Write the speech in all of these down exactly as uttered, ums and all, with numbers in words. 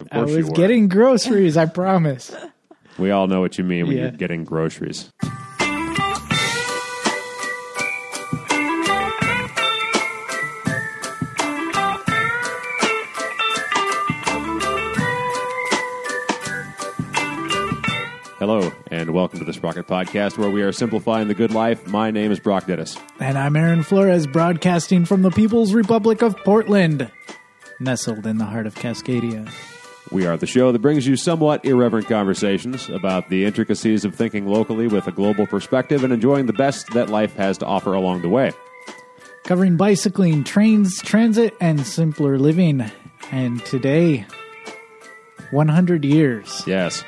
Of course I was you were. getting groceries, I promise. We all know what you mean when Yeah. you're getting groceries. Hello, and welcome to the Sprocket Podcast, where we are simplifying the good life. My name is Brock Dittus. And I'm Aaron Flores, broadcasting from the People's Republic of Portland, nestled in the heart of Cascadia. We are the show that brings you somewhat irreverent conversations about the intricacies of thinking locally with a global perspective and enjoying the best that life has to offer along the way. Covering bicycling, trains, transit, and simpler living. And today, one hundred years Yes,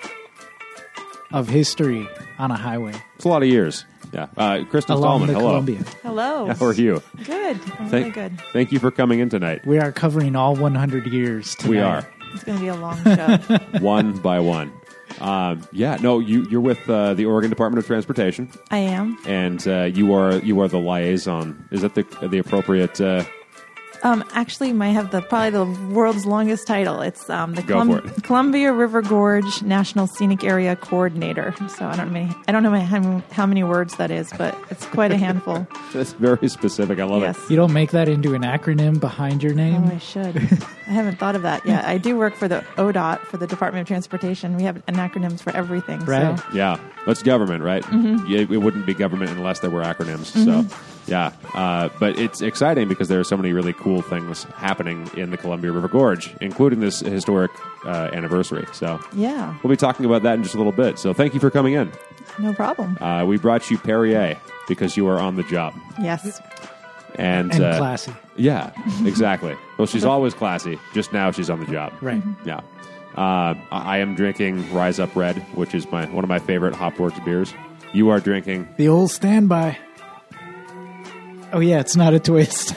of history on a highway it's a lot of years. Yeah, uh, Kristen along Stallman, the hello. Columbia. Hello. How are you? Good. I'm Thank, really good. thank you for coming in tonight. We are covering all one hundred years tonight. We are. It's going to be a long show. One by one. Um, yeah, no, you, you're with uh, the Oregon Department of Transportation, I am. and uh, you are you are the liaison. Is that the the appropriate? Uh, Um, actually, I have the probably the world's longest title. It's um, the Go Colum- for it. Columbia River Gorge National Scenic Area Coordinator. So I don't know many, I don't know how, how many words that is, but it's quite a handful. that's very specific. I love Yes. it. You don't make that into an acronym behind your name? Oh, I should. I haven't thought of that yet. I do work for the O D O T, for the Department of Transportation. We have an acronyms for everything. Right. So. Yeah, that's government, right? Mm-hmm. Yeah, it wouldn't be government unless there were acronyms. So, yeah, uh, but it's exciting because there are so many really cool things happening in the Columbia River Gorge, including this historic uh, anniversary. So, Yeah, we'll be talking about that in just a little bit. So, thank you for coming in. no problem. Uh, we brought you Perrier because you are on the job, Yes. and, And uh, classy. Yeah, exactly. Well, she's always classy. Just now, she's on the job. Right. Yeah. Uh, I I am drinking Rise Up Red, which is my one of my favorite Hopworks beers. You are drinking. The old standby. Oh, yeah, it's not a twist.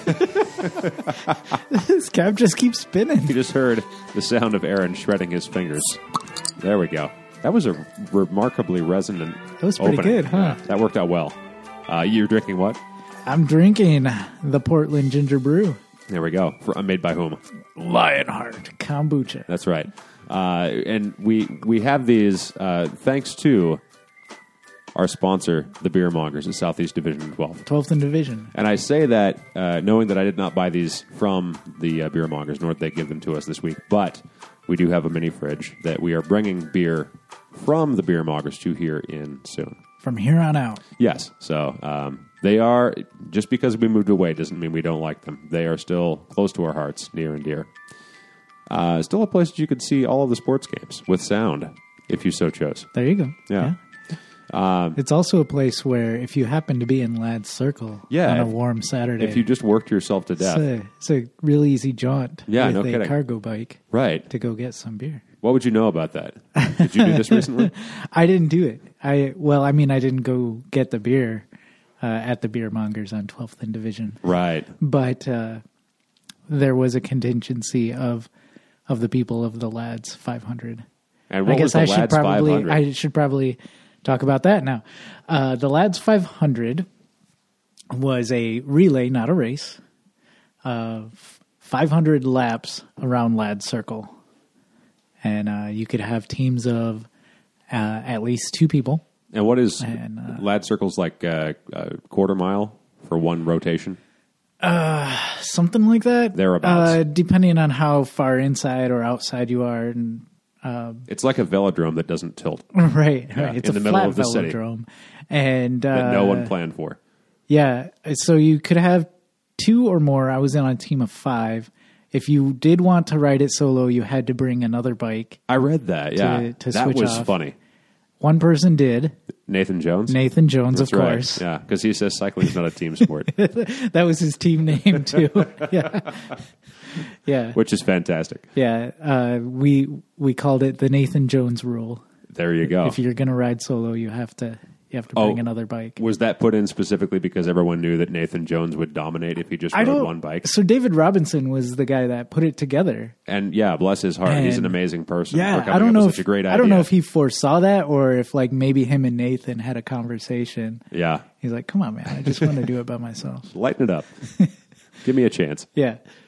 This cap just keeps spinning. You just heard the sound of Aaron shredding his fingers. There we go. That was a remarkably resonant. That was pretty opening. good, huh? Yeah, that worked out well. Uh, you're drinking what? I'm drinking the Portland Ginger Brew. There we go. For, uh, made by whom? Lionheart Kombucha. That's right. Uh, and we we have these uh, thanks to our sponsor, the Beer Mongers at Southeast Division twelve. twelfth and Division. And I say that uh, knowing that I did not buy these from the uh, Beer Mongers, nor did they give them to us this week, but we do have a mini fridge that we are bringing beer from the Beer Mongers to here in soon. From here on out. Yes, so um, they are, just because we moved away doesn't mean we don't like them. They are still close to our hearts, near and dear. Uh, still a place that you could see all of the sports games with sound, if you so chose. There you go. Yeah. Um, it's also a place where if you happen to be in Ladd's Circle Yeah, on a if- warm Saturday, If you just worked yourself to it's, death. a, it's a real easy jaunt Yeah, with no a kidding. cargo bike Right. to go get some beer. What would you know about that? Did you do this recently? I didn't do it. I well, I mean, I didn't go get the beer uh, at the Beer Mongers on twelfth and Division, Right. but uh, there was a contingency of of the people of the Lads five hundred. And what I guess was the I should Lads probably five hundred? I should probably talk about that now. Uh, the Lads five hundred was a relay, not a race, of five hundred laps around Ladd's Circle, and uh, you could have teams of uh, at least two people. And what is And, uh, Lad Circle's like uh, a quarter mile for one rotation? Something like that. Thereabouts. Uh, depending on how far inside or outside you are. And It's like a velodrome that doesn't tilt, right, Yeah, right. It's in a the middle flat of the city. velodrome. And uh, that no one planned for. yeah, so you could have two or more. I was on a team of five. If you did want to ride it solo, you had to bring another bike. I read that, yeah. to that switch was off. funny. One person did, Nathan Jones? Nathan Jones, That's of right. course. Yeah, because he says cycling is not a team sport, That was his team name too. yeah, yeah, which is fantastic. yeah. Uh, we we called it the Nathan Jones rule. There you go. If you're going to ride solo, you have to you have to Oh. bring another bike. Was that put in specifically because everyone knew that Nathan Jones would dominate if he just I rode don't. one bike? So David Robinson was the guy that put it together. And yeah, bless his heart, he's an And- amazing person. for Yeah, coming I don't up know with if such a great idea. I don't know if he foresaw that or if like maybe him and Nathan had a conversation. Yeah, He's like, "Come on, man! I just want to do it by myself." lighten it up. Give me a chance. Yeah,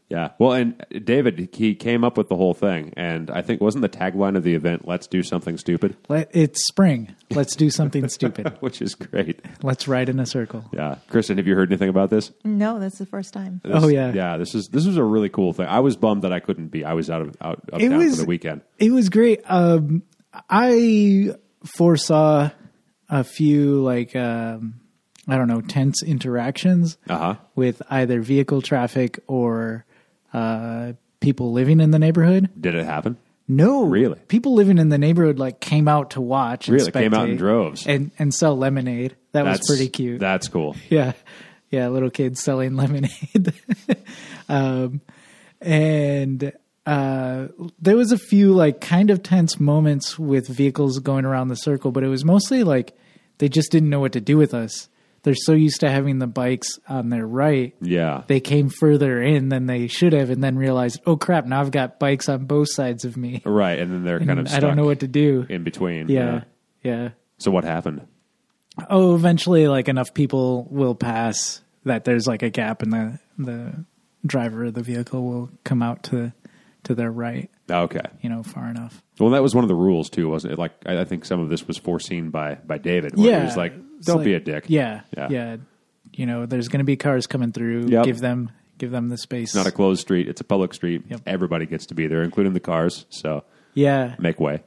Yeah. Well, and David, he came up with the whole thing. And I think, wasn't the tagline of the event, let's do something stupid? Let, it's spring. Let's do something stupid. Which is great. Let's ride in a circle. Yeah. Kristen, have you heard anything about this? No, that's the first time. This, Oh, yeah. Yeah, this is this was a really cool thing. I was bummed that I couldn't be. I was out of out of It town was- for the weekend. It was great. Um, I foresaw a few, like, um, I don't know, tense interactions Uh-huh. with either vehicle traffic or uh, people living in the neighborhood. Did it happen? No, Really? People living in the neighborhood like came out to watch. And Really? Came out in spectate droves? and and sell lemonade. That That's was pretty cute. That's cool. Yeah, yeah, little kids selling lemonade. um, and uh, there was a few like kind of tense moments with vehicles going around the circle, but it was mostly like they just didn't know what to do with us. They're so used to having the bikes on their right. Yeah. They came further in than they should have, and then realized, oh crap! Now I've got bikes on both sides of me. Right, and then they're kind of And stuck I don't know what to do. in between. Yeah, yeah. So what happened? Oh, eventually, like enough people will pass that there's like a gap, and the the driver of the vehicle will come out to to their right. Okay. You know, far enough. Well, that was one of the rules too, wasn't it? Like, I I think some of this was foreseen by by David. Where Yeah, he was like, it's "Don't like- be a dick." Yeah, Yeah. yeah, You know, there's going to be cars coming through. Yep. Give them give them the space. It's not a closed street; it's a public street. Yep. Everybody gets to be there, including the cars. So yeah. make way.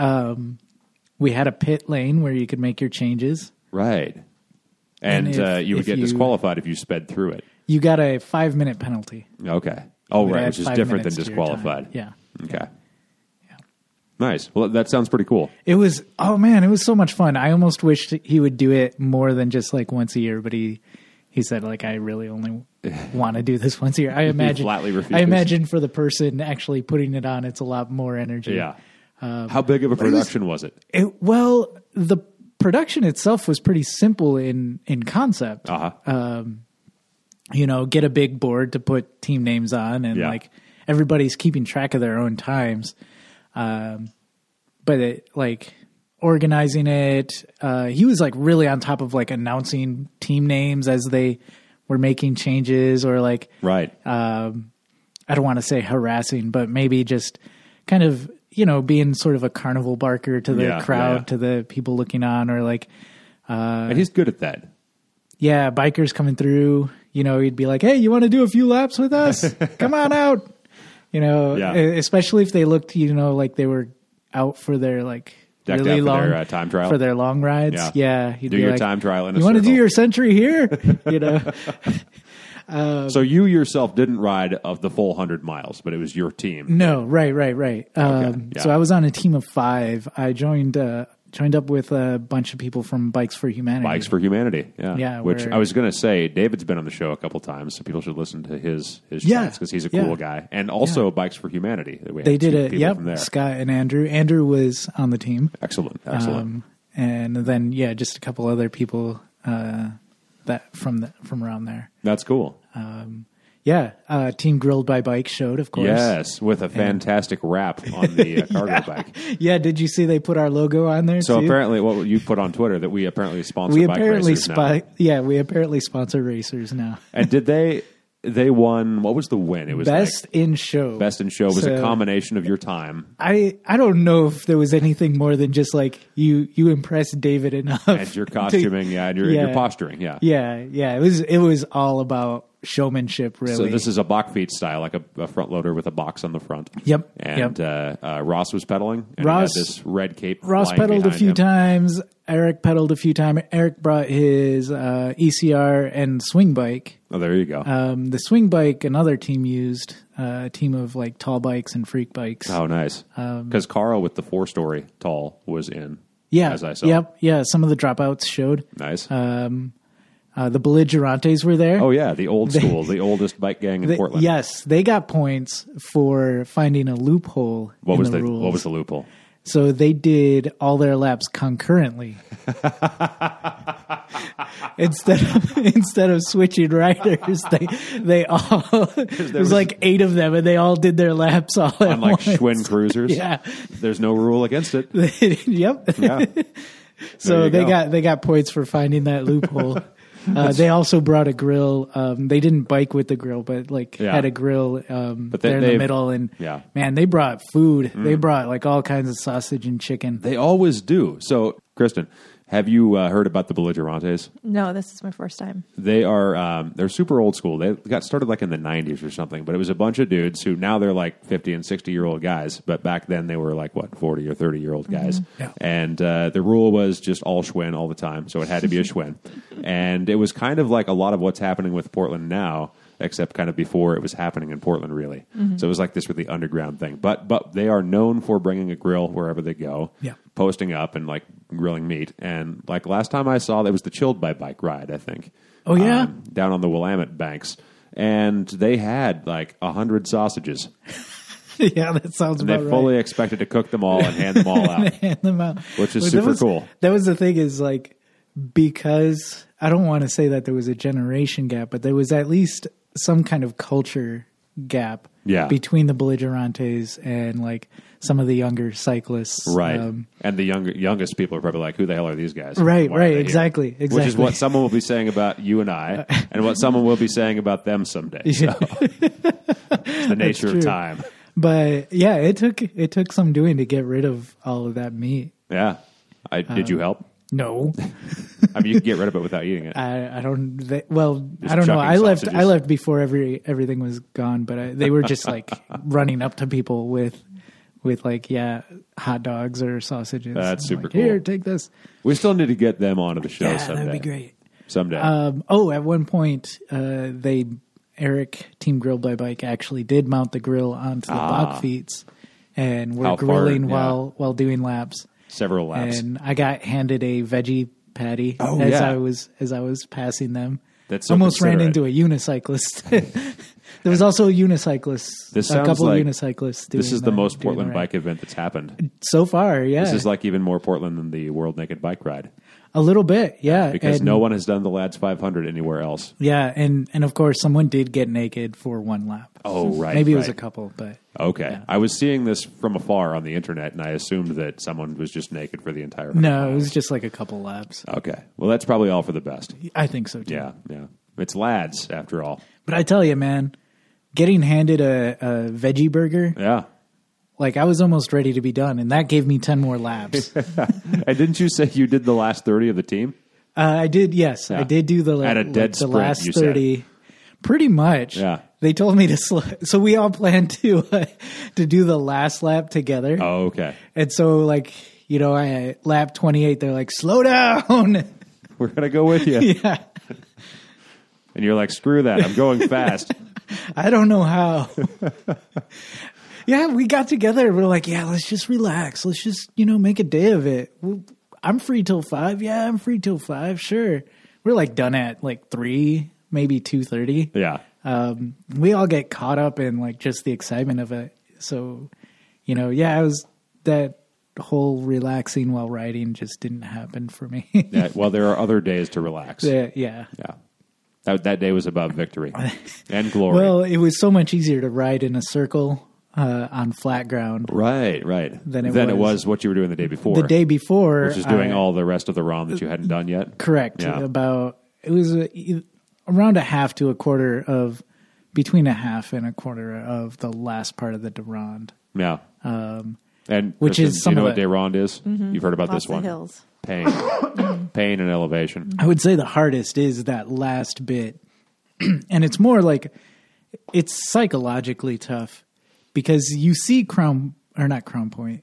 We had a pit lane where you could make your changes. Right. And, And if- uh, you would if get you- disqualified if you sped through it. You got a five minute penalty. Okay. Oh, Would right, add which is five different than minutes to your time. disqualified. Yeah. Okay. Nice. Well, that sounds pretty cool. It was, oh man, it was so much fun. I almost wished he would do it more than just like once a year, but he, he said like, I really only want to do this once a year. I imagine, flatly refuses. I imagine for the person actually putting it on, it's a lot more energy. Yeah. How big of a production was it? It, well, the production itself was pretty simple in, in concept. Uh-huh. You know, get a big board to put team names on, and Yeah. like everybody's keeping track of their own times. Um, but it, like organizing it, uh, he was like really on top of like announcing team names as they were making changes, or like, Right. um, I don't want to say harassing, but maybe just kind of, you know, being sort of a carnival barker to the Yeah, crowd, yeah, yeah. to the people looking on, or like, and he's good at that. yeah, bikers coming through, you know, he'd be like, hey, you want to do a few laps with us? Come on out. You know, Yeah. especially if they looked, you know, like they were out for their like Decked really out for long their, uh, time trial? for their long rides. Yeah. Yeah, he'd Do be your like, time trial in a You want to do circle." your century here? You know, So you yourself didn't ride of the full hundred miles, but it was your team. no, right, right, right. Um, yeah. So I was on a team of five. I joined uh, joined up with a bunch of people from Bikes for Humanity. Bikes for Humanity. Yeah. Yeah, Which where- I was going to say, David's been on the show a couple times, so people should listen to his his Yeah, chats because he's a yeah. cool guy. And also Bikes for Humanity. We They had did two it. people Yep, from there. Scott and Andrew. Andrew was on the team. Excellent. Excellent. Um, and then yeah, just a couple other people uh, that from the, from around there. That's cool. Yeah, uh, Team Grilled by Bike showed, of course. Yes, with a fantastic wrap on the uh, cargo bike. Yeah, did you see they put our logo on there So too? apparently, what you put on Twitter that we apparently sponsor we bike apparently racers now. spi- yeah, we apparently sponsor racers now. And did they? They won. What was the win? It was Best like, in show. best in show was a So- combination of your time I I don't know if there was anything more than just like you you impressed David enough and your to- costuming, yeah, and your, and your Yeah. posturing, yeah. yeah, yeah, it was it was all about showmanship, really. So this is a Bachfeet style, like a, a front loader with a box on the front. Yep, And yep. Uh, uh, Ross was pedaling. And Ross- he had this red cape. Ross flying pedaled a behind few him. times. Eric pedaled a few times. Eric brought his uh, E C R and swing bike. Oh, there you go. Um, the swing bike, another team used, uh, a team of like tall bikes and freak bikes. oh, nice. Because Carl with the four story tall was in. um, yeah, as I saw. yep, yeah. Some of the dropouts showed. Nice. Um, uh, the belligerantes were there. oh yeah, the old school, the oldest bike gang in They- Portland. yes, they got points for finding a loophole What in was the, the, rules. what was the loophole? So they did all their laps concurrently. instead of instead of switching riders, they they all there's was- like eight of them, and they all did their laps all at Unlike once. Schwinn Cruisers, Yeah. there's no rule against it. Yep. Yeah. So you they go. got they got points for finding that loophole. Uh, they also brought a grill. Um, they didn't bike with the grill, but like Yeah. had a grill um, But they- there in the they've- middle. And yeah. man, they brought food. They brought like all kinds of sausage and chicken. They always do. So, Kristen, have you uh, heard about the Belligerantes? No, this is my first time. They are um, they're super old school. They got started like in the nineties or something, but it was a bunch of dudes who now they're like fifty and sixty year old guys, but back then they were like what forty or thirty year old guys. Yeah. And uh, the rule was just all Schwinn all the time, so it had to be a Schwinn. And it was kind of like a lot of what's happening with Portland now, except kind of before it was happening in Portland, really. So it was like this really underground thing. But but they are known for bringing a grill wherever they go, Yeah. posting up and like grilling meat. And like last time I saw, that was the Chilled by Bike ride, I think. Oh, yeah? Um, down on the Willamette banks. And they had like a hundred sausages. Yeah, that sounds And they about right. fully expected to cook them all and hand them all out. Hand them out. Which is But super that was, cool. That was the thing is like, because I don't want to say that there was a generation gap, but there was at least some kind of culture gap Yeah. between the belligerantes and like some of the younger cyclists. Right. Um, and the younger, youngest people are probably like, who the hell are these guys? Right, Why are right, they here? exactly, Which is exactly. what someone will be saying about you and I, and what someone will be saying about them someday. So it's the nature of true. time. but yeah, it took it took some doing to get rid of all of that meat. Yeah. I, did you help? No, I mean, you can get rid of it without eating it. I, I don't. They, well, Just I don't know. chucking I left. sausages. I left before every everything was gone. But I, they were just like running up to people with, with like yeah, hot dogs or sausages. That's I'm super like, cool. Here, take this. We still need to get them onto the show Yeah, someday. that'd be great. Someday. Um, oh, at one point, uh, they Eric Team Grill by Bike actually did mount the grill onto the Ah. Bach feet, and we're How far? grilling Yeah. while while doing laps. Several laps. And I got handed a veggie patty Oh, as yeah. I was as I was passing them. That's so almost ran considerate. into a unicyclist. There was also a unicyclist. This a sounds couple like- of unicyclists. Doing This is the the- most doing Portland the ride. bike event that's happened. so far. Yeah, This is like even more Portland than the World Naked Bike Ride a little bit. Yeah, because and, no one has done the Lads five hundred anywhere else. Yeah, and and of course, someone did get naked for one lap. Oh, right. Maybe it was a right. couple, but Okay. Yeah. I was seeing this from afar on the internet, and I assumed that someone was just naked for the entire no, it was just like a couple laps. Okay. Well, that's probably all for the best. I think so too. Yeah, yeah. It's Lads, after all. But I tell you, man, getting handed a, a veggie burger, Yeah. like I was almost ready to be done, and that gave me ten more laps. uh, And didn't you say you did the last thirty of the team? I did, yes, Yeah. I did do the At a like, dead the sprint, last you said. thirty. Pretty much. Yeah. They told me to slow. So we all planned to uh, to do the last lap together. Oh, okay. And so, like, you know, I lap twenty-eight. They're like, "Slow down." We're going to go with you. Yeah. And you're like, screw that. I'm going fast. I don't know how. Yeah, we got together. We're like, yeah, let's just relax. Let's just, you know, make a day of it. Well, I'm free till five. Yeah, I'm free till five. Sure. We're like done at like three, maybe two thirty. Yeah. Um, we all get caught up in like just the excitement of it. So, you know, yeah, it was that whole relaxing while riding just didn't happen for me. Yeah. Well, there are other days to relax. yeah, yeah. Yeah. That, that day was about victory and glory. Well, it was so much easier to ride in a circle uh, on flat ground. right, right. Than it Then it was- was what you were doing the day before. The day before, Which is doing I- all the rest of the ROM that you hadn't done yet. correct. Yeah. About it was a, around a half to a quarter of between a half and a quarter of the last part of the Durand. Yeah. Um, And Which Kristen, is do some you know of what the- Dayrond is? You've heard about Lots this of one. hills. Pain. Pain and elevation. I would say the hardest is that last bit, and it's more like it's psychologically tough because you see Crown or not Crown Point.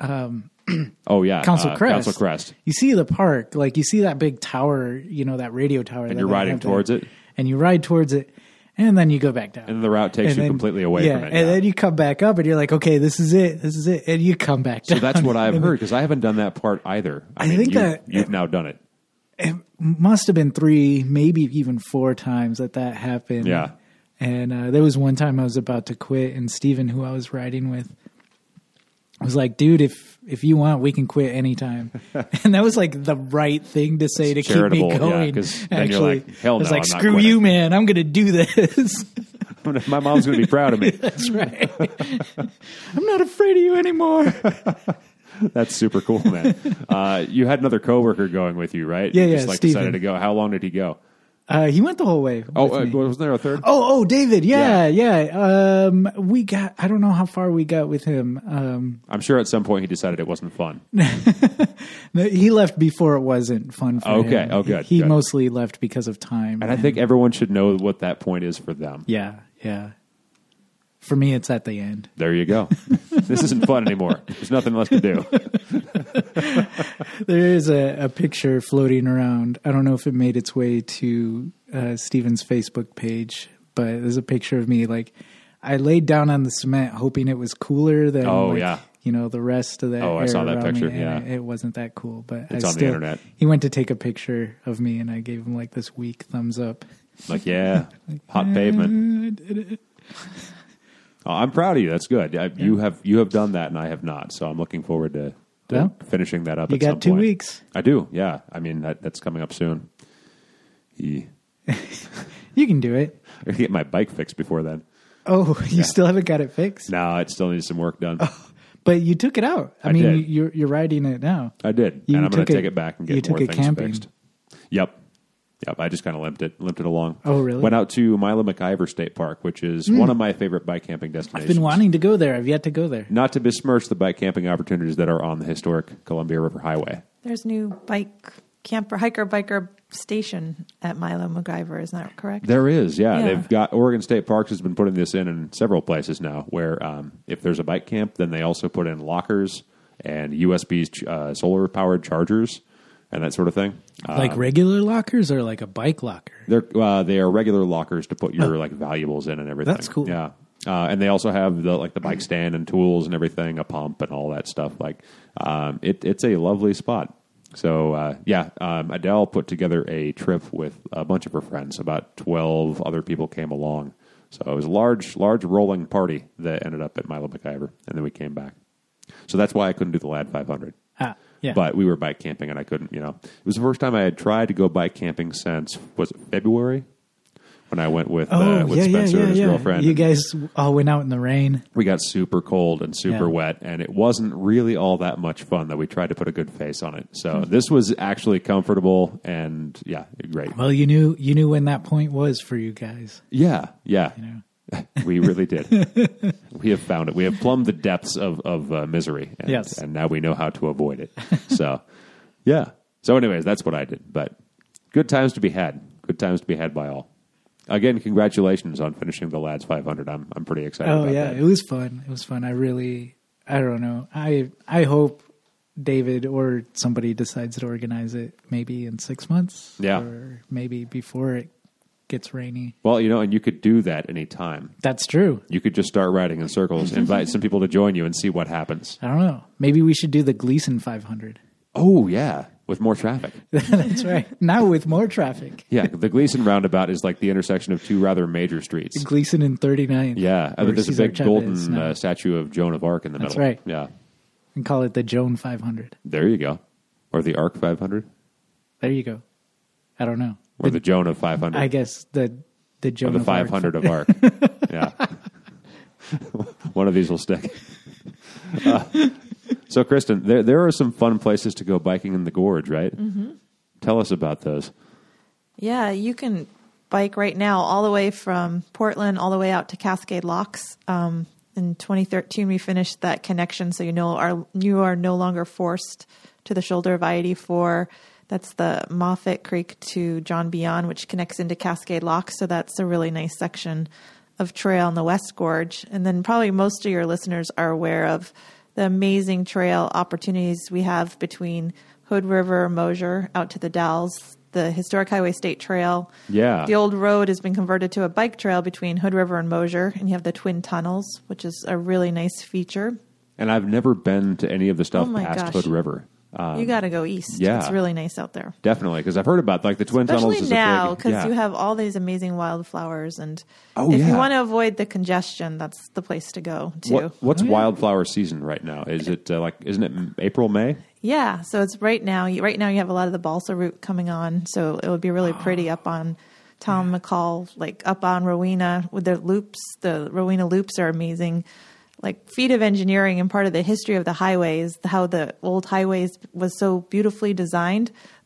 Oh, yeah. Council uh, Crest. Council Crest. You see the park, like you see that big tower, you know, that radio tower. And that you're they riding have there. towards it. And you ride towards it, and then you go back down. And then the route takes And you then- completely away yeah, from it. And yeah. then you come back up, and you're like, okay, this is it, this is it, and you come back down. So that's what I've And heard because I haven't done that part either. I, I mean, think you, that- you've now done it. It must have been three, maybe even four times that that happened. Yeah. And uh, there was one time I was about to quit, and Steven, who I was riding with, was like, dude, if if you want, we can quit anytime. And that was like the right thing to say It's to keep me charitable, yeah, going. 'cause then you're Actually, like, hell I was no, like, I'm not screw quitting. you, man. I'm going to do this. My mom's going to be proud of me. That's right. I'm not afraid of you anymore. That's super cool, man. Uh, you had another coworker going with you, right? Yeah, You yeah, Just like Steven. decided to go. How long did he go? Uh, he went the whole way. Oh, with uh, me. wasn't there a third? oh, oh, David. Yeah, yeah. Um, we got. I don't know how far we got with him. Um, I'm sure at some point he decided it wasn't fun. no, he left before it wasn't fun for him. Okay. Oh, good, He good. mostly left because of time. And I think everyone should know what that point is for them. Yeah, yeah. For me, it's at the end. There you go. This isn't fun anymore. There's nothing left to do. There is a, a picture floating around. I don't know if it made its way to uh, Steven's Facebook page, but there's a picture of me. Like, I laid down on the cement hoping it was cooler than, Oh, like, yeah. you know, the rest of the Oh, I air saw that around me, picture, and yeah. It, it wasn't that cool, but It's I on the still, internet. He went to take a picture of me, and I gave him like this weak thumbs up. Like, yeah, hot pavement. I did it. Oh, I'm proud of you. That's good. I, You have you have done that, and I have not. So I'm looking forward to, to Well, finishing that up. You at some got two point. weeks. I do. Yeah. I mean, that, that's coming up soon. He, You can do it. I gotta get my bike fixed before then. Oh, you still haven't got it fixed? No, it still needs some work done. But you took it out. I, I mean, did. you're you're riding it now. I did, You and I'm going took to it- take it back and you get took more it things camping. fixed. Yep. Yep. I just kind of limped it, limped it along. Oh, really? Went out to Milo McIver State Park, which is one of my favorite bike camping I've destinations. been wanting to go there. I've yet to go there. Not to besmirch the bike camping opportunities that are on the historic Columbia River Highway. There's new bike camper, hiker, biker station at Milo MacIver. Isn't that correct? There is, yeah. Yeah. They've got Oregon State Parks has been putting this in in several places now. Where um, if there's a bike camp, then they also put in lockers and U S B uh, solar powered chargers and that sort of thing. Like Um, regular lockers or like a bike locker? They're uh, they are regular lockers to put your like valuables in and everything. That's cool. Yeah, uh, and they also have the like the bike stand and tools and everything, a pump and all that stuff. Like um, it, it's a lovely spot. So uh, yeah, um, Adele put together a trip with a bunch of her friends. About twelve other people came along. So it was a large, large rolling party that ended up at Milo MacIver, and then we came back. So that's why I couldn't do the Lad five hundred. Ah, yeah. But we were bike camping, and I couldn't, you know. It was the first time I had tried to go bike camping since, was it February? When I went with, oh, uh, with yeah, Spencer yeah, and his yeah, yeah. girlfriend. You and guys all went out in the rain. we got super cold and super Yeah. wet, and it wasn't really all that much fun, though we tried to put a good face on it. So this was actually comfortable, and yeah, great. Well, you knew you knew when that point was for you guys. Yeah, yeah. You know. We really did. We have found it. We have plumbed the depths of, of uh, misery, and, Yes. and now we know how to avoid it. So, yeah. So, anyways, that's what I did. But good times to be had. Good times to be had by all. Again, congratulations on finishing the Lads five hundred. I'm I'm pretty excited. Oh about yeah, that. it was fun. It was fun. I really, I don't know. I I hope David or somebody decides to organize it maybe in six months. Yeah. or maybe before it gets rainy. Well, you know, and you could do that any time. That's true. You could just start riding in circles, invite some people to join you, and see what happens. I don't know. Maybe we should do the Gleason five hundred. Oh yeah, with more traffic. That's right. Now with more traffic. Yeah, the Gleason roundabout is like the intersection of two rather major streets. Gleason and thirty-nine. Yeah, Or there's a Cesar big Chavez golden now. uh, statue of Joan of Arc in the That's middle. right. Yeah, And call it the Joan five hundred. there you go. Or the Arc five hundred. There you go. I don't know. Or the Joan of five hundred. I guess the the or Joan the of Arc. five hundred of Arc. Yeah. One of these will stick. Uh, so, Kristen, there there are some fun places to go biking in the gorge, right? Mm-hmm. Tell us about those. Yeah, you can bike right now all the way from Portland all the way out to Cascade Locks. Um, in twenty thirteen, we finished that connection, so you know our, you are no longer forced to the shoulder of I eighty-four. That's the Moffett Creek to John Beyond, which connects into Cascade Locks. So that's a really nice section of trail in the West Gorge. And then probably most of your listeners are aware of the amazing trail opportunities we have between Hood River, Mosier, out to the Dalles, the Historic Highway State Trail. Yeah. The old road has been converted to a bike trail between Hood River and Mosier, and you have the Twin Tunnels, which is a really nice feature. And I've never been to any of the stuff Oh my past gosh. Hood River. Um, You got to go east. yeah. It's really nice out there. Definitely, because I've heard about like the Twin Especially Tunnels. now, is because yeah. you have all these amazing wildflowers, and Oh, if yeah. you want to avoid the congestion, that's the place to go to. What, what's Oh, yeah. wildflower season right now? Is it uh, like isn't it April, May? Yeah, so it's right now. You, right now, you have a lot of the balsa root coming on, so it would be really pretty up on Tom McCall, like up on Rowena with their loops. The Rowena loops are amazing. Like feat of engineering and part of the history of the highways, how the old highways was so beautifully designed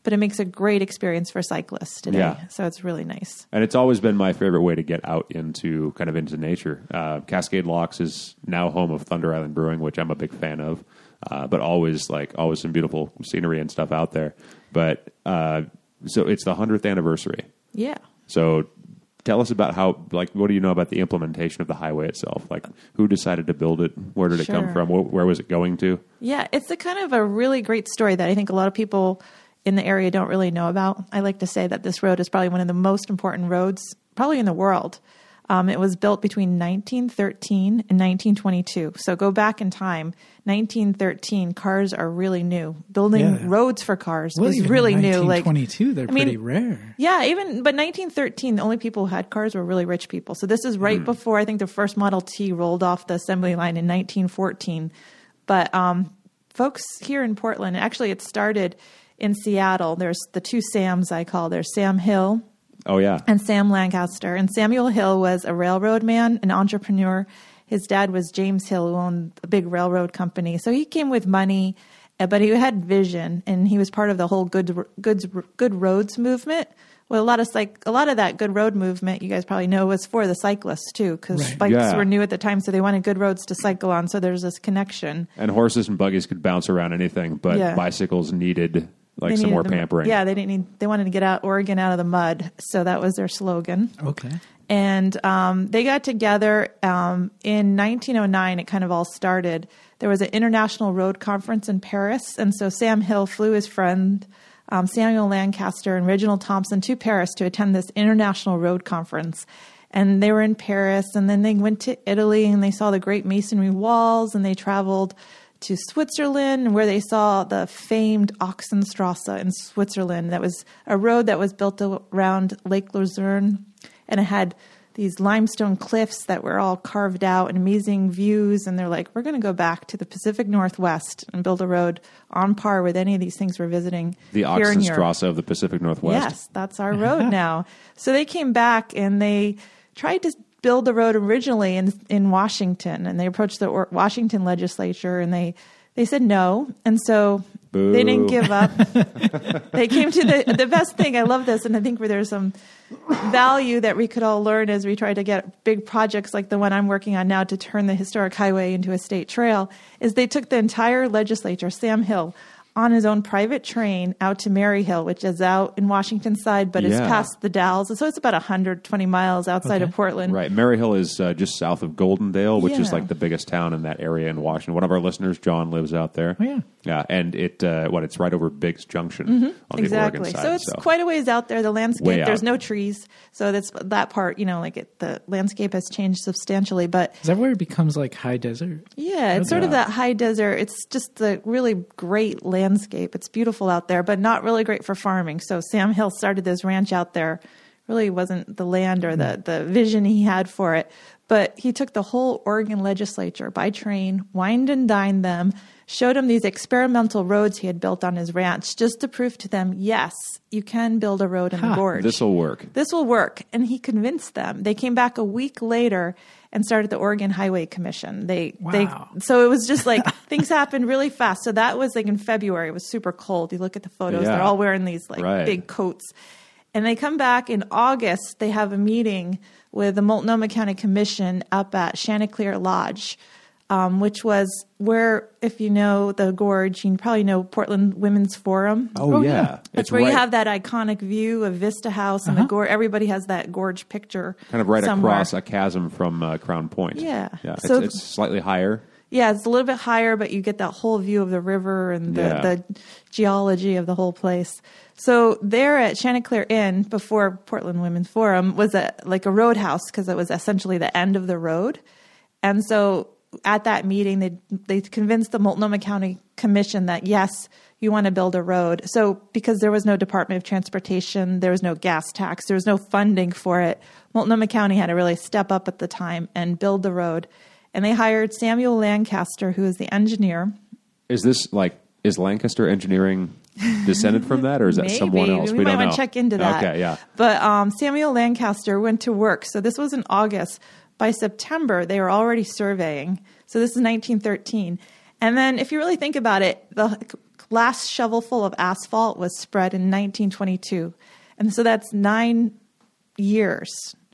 but it makes a great experience for cyclists today. Yeah. So it's really nice. And it's always been my favorite way to get out into kind of into nature. Uh, Cascade Locks is now home of Thunder Island Brewing, which I'm a big fan of. Uh, but always like always some beautiful scenery and stuff out there. But uh, so it's the hundredth anniversary. Yeah. So tell us about how, like, what do you know about the implementation of the highway itself? Like, who decided to build it? Where did it Sure. come from? Where, where was it going to? Yeah, it's a kind of a really great story that I think a lot of people in the area don't really know about. I like to say that this road is probably one of the most important roads, probably in the world. Um, it was built between nineteen thirteen and nineteen twenty-two. So go back in time. nineteen thirteen, cars are really new. Building Yeah. roads for cars Well, was even really in new. Like twenty-two, they're I mean, pretty rare. Yeah, even but nineteen thirteen, the only people who had cars were really rich people. So this is right before I think the first Model T rolled off the assembly line in nineteen fourteen. But um, folks here in Portland, actually, it started in Seattle. There's the two Sams I call. There's Sam Hill Oh, yeah. and Sam Lancaster. And Samuel Hill was a railroad man, an entrepreneur. His dad was James Hill, who owned a big railroad company. So he came with money, uh, but he had vision, and he was part of the whole good goods good roads movement. Well, a lot of like a lot of that good road movement, you guys probably know, was for the cyclists too, because Right. bikes Yeah. were new at the time, so they wanted good roads to cycle on. So there's this connection. And horses and buggies could bounce around anything, but Yeah. bicycles needed like They some needed more the- pampering. Yeah, they didn't need. They wanted to get out Oregon out of the mud, so that was their slogan. Okay. And um, they got together um, in nineteen oh nine. It kind of all started. There was an international road conference in Paris, and so Sam Hill flew his friend um, Samuel Lancaster and Reginald Thompson to Paris to attend this international road conference. And they were in Paris, and then they went to Italy, and they saw the Great Masonry Walls, and they traveled to Switzerland, where they saw the famed Oxenstrasse in Switzerland. That was a road that was built around Lake Luzerne, and it had these limestone cliffs that were all carved out and amazing views. And they're like, we're going to go back to the Pacific Northwest and build a road on par with any of these things we're visiting The here in Europe. Oxenstrasse of the Pacific Northwest. Yes, that's our road now. So they came back and they tried to build the road originally in in Washington, and they approached the or- Washington legislature, and they they said no, and so Boo. they didn't give up. They came to the the best thing. I love this, and I think where there's some value that we could all learn as we try to get big projects like the one I'm working on now to turn the historic highway into a state trail, is they took the entire legislature, Sam Hill, on his own private train out to Maryhill, which is out in Washington side, but Yeah. it's past the Dalles. So it's about one hundred twenty miles outside Okay. of Portland. Right. Maryhill is uh, just south of Goldendale, which is Yeah. like the biggest town in that area in Washington. One of our listeners, John, lives out there. Oh, yeah. Yeah, and it uh, what it's right over Biggs Junction on the Oregon Exactly. side. So it's quite a ways out there. The Way landscape, out. there's no trees. So that's that part, you know, like it, the landscape has changed substantially. But Is that where it becomes like high desert? yeah, it's sort of Yeah. that high desert. It's just the really great landscape. It's beautiful out there, but not really great for farming. So Sam Hill started this ranch out there. Really wasn't the land or the, the vision he had for it. But he took the whole Oregon legislature by train, wined and dined them, showed them these experimental roads he had built on his ranch just to prove to them, yes, you can build a road in the Huh. gorge. This will work. This will work. And he convinced them. They came back a week later and started the Oregon Highway Commission. They, Wow. they, so it was just like things happened really fast. So that was like in February. It was super cold. You look at the photos, Yeah. they're all wearing these like Right. big coats. And they come back in August. They have a meeting with the Multnomah County Commission up at Chanticleer Lodge, um, which was where, if you know the gorge, you probably know Portland Women's Forum. Oh, Oh, yeah. yeah. That's It's where right, you have that iconic view of Vista House and Uh-huh. the gorge. Everybody has that gorge picture. kind of right somewhere. across a chasm from uh, Crown Point. Yeah. Yeah. So- it's, it's slightly higher. Yeah, it's a little bit higher, but you get that whole view of the river and the, Yeah. the geology of the whole place. So there at Chanticleer Inn, before Portland Women's Forum, was a like a roadhouse because it was essentially the end of the road. And so at that meeting, they they convinced the Multnomah County Commission that yes, you want to build a road. So because there was no Department of Transportation, there was no gas tax, there was no funding for it, Multnomah County had to really step up at the time and build the road. And they hired Samuel Lancaster, who is the engineer. Is this like, is Lancaster Engineering descended from that, or is that Maybe. someone else? We, We, might don't want know. to check into that. Okay, yeah. But um, Samuel Lancaster went to work. So this was in August. By September, they were already surveying. So this is nineteen thirteen. And then if you really think about it, the last shovelful of asphalt was spread in nineteen twenty-two. And so that's nine years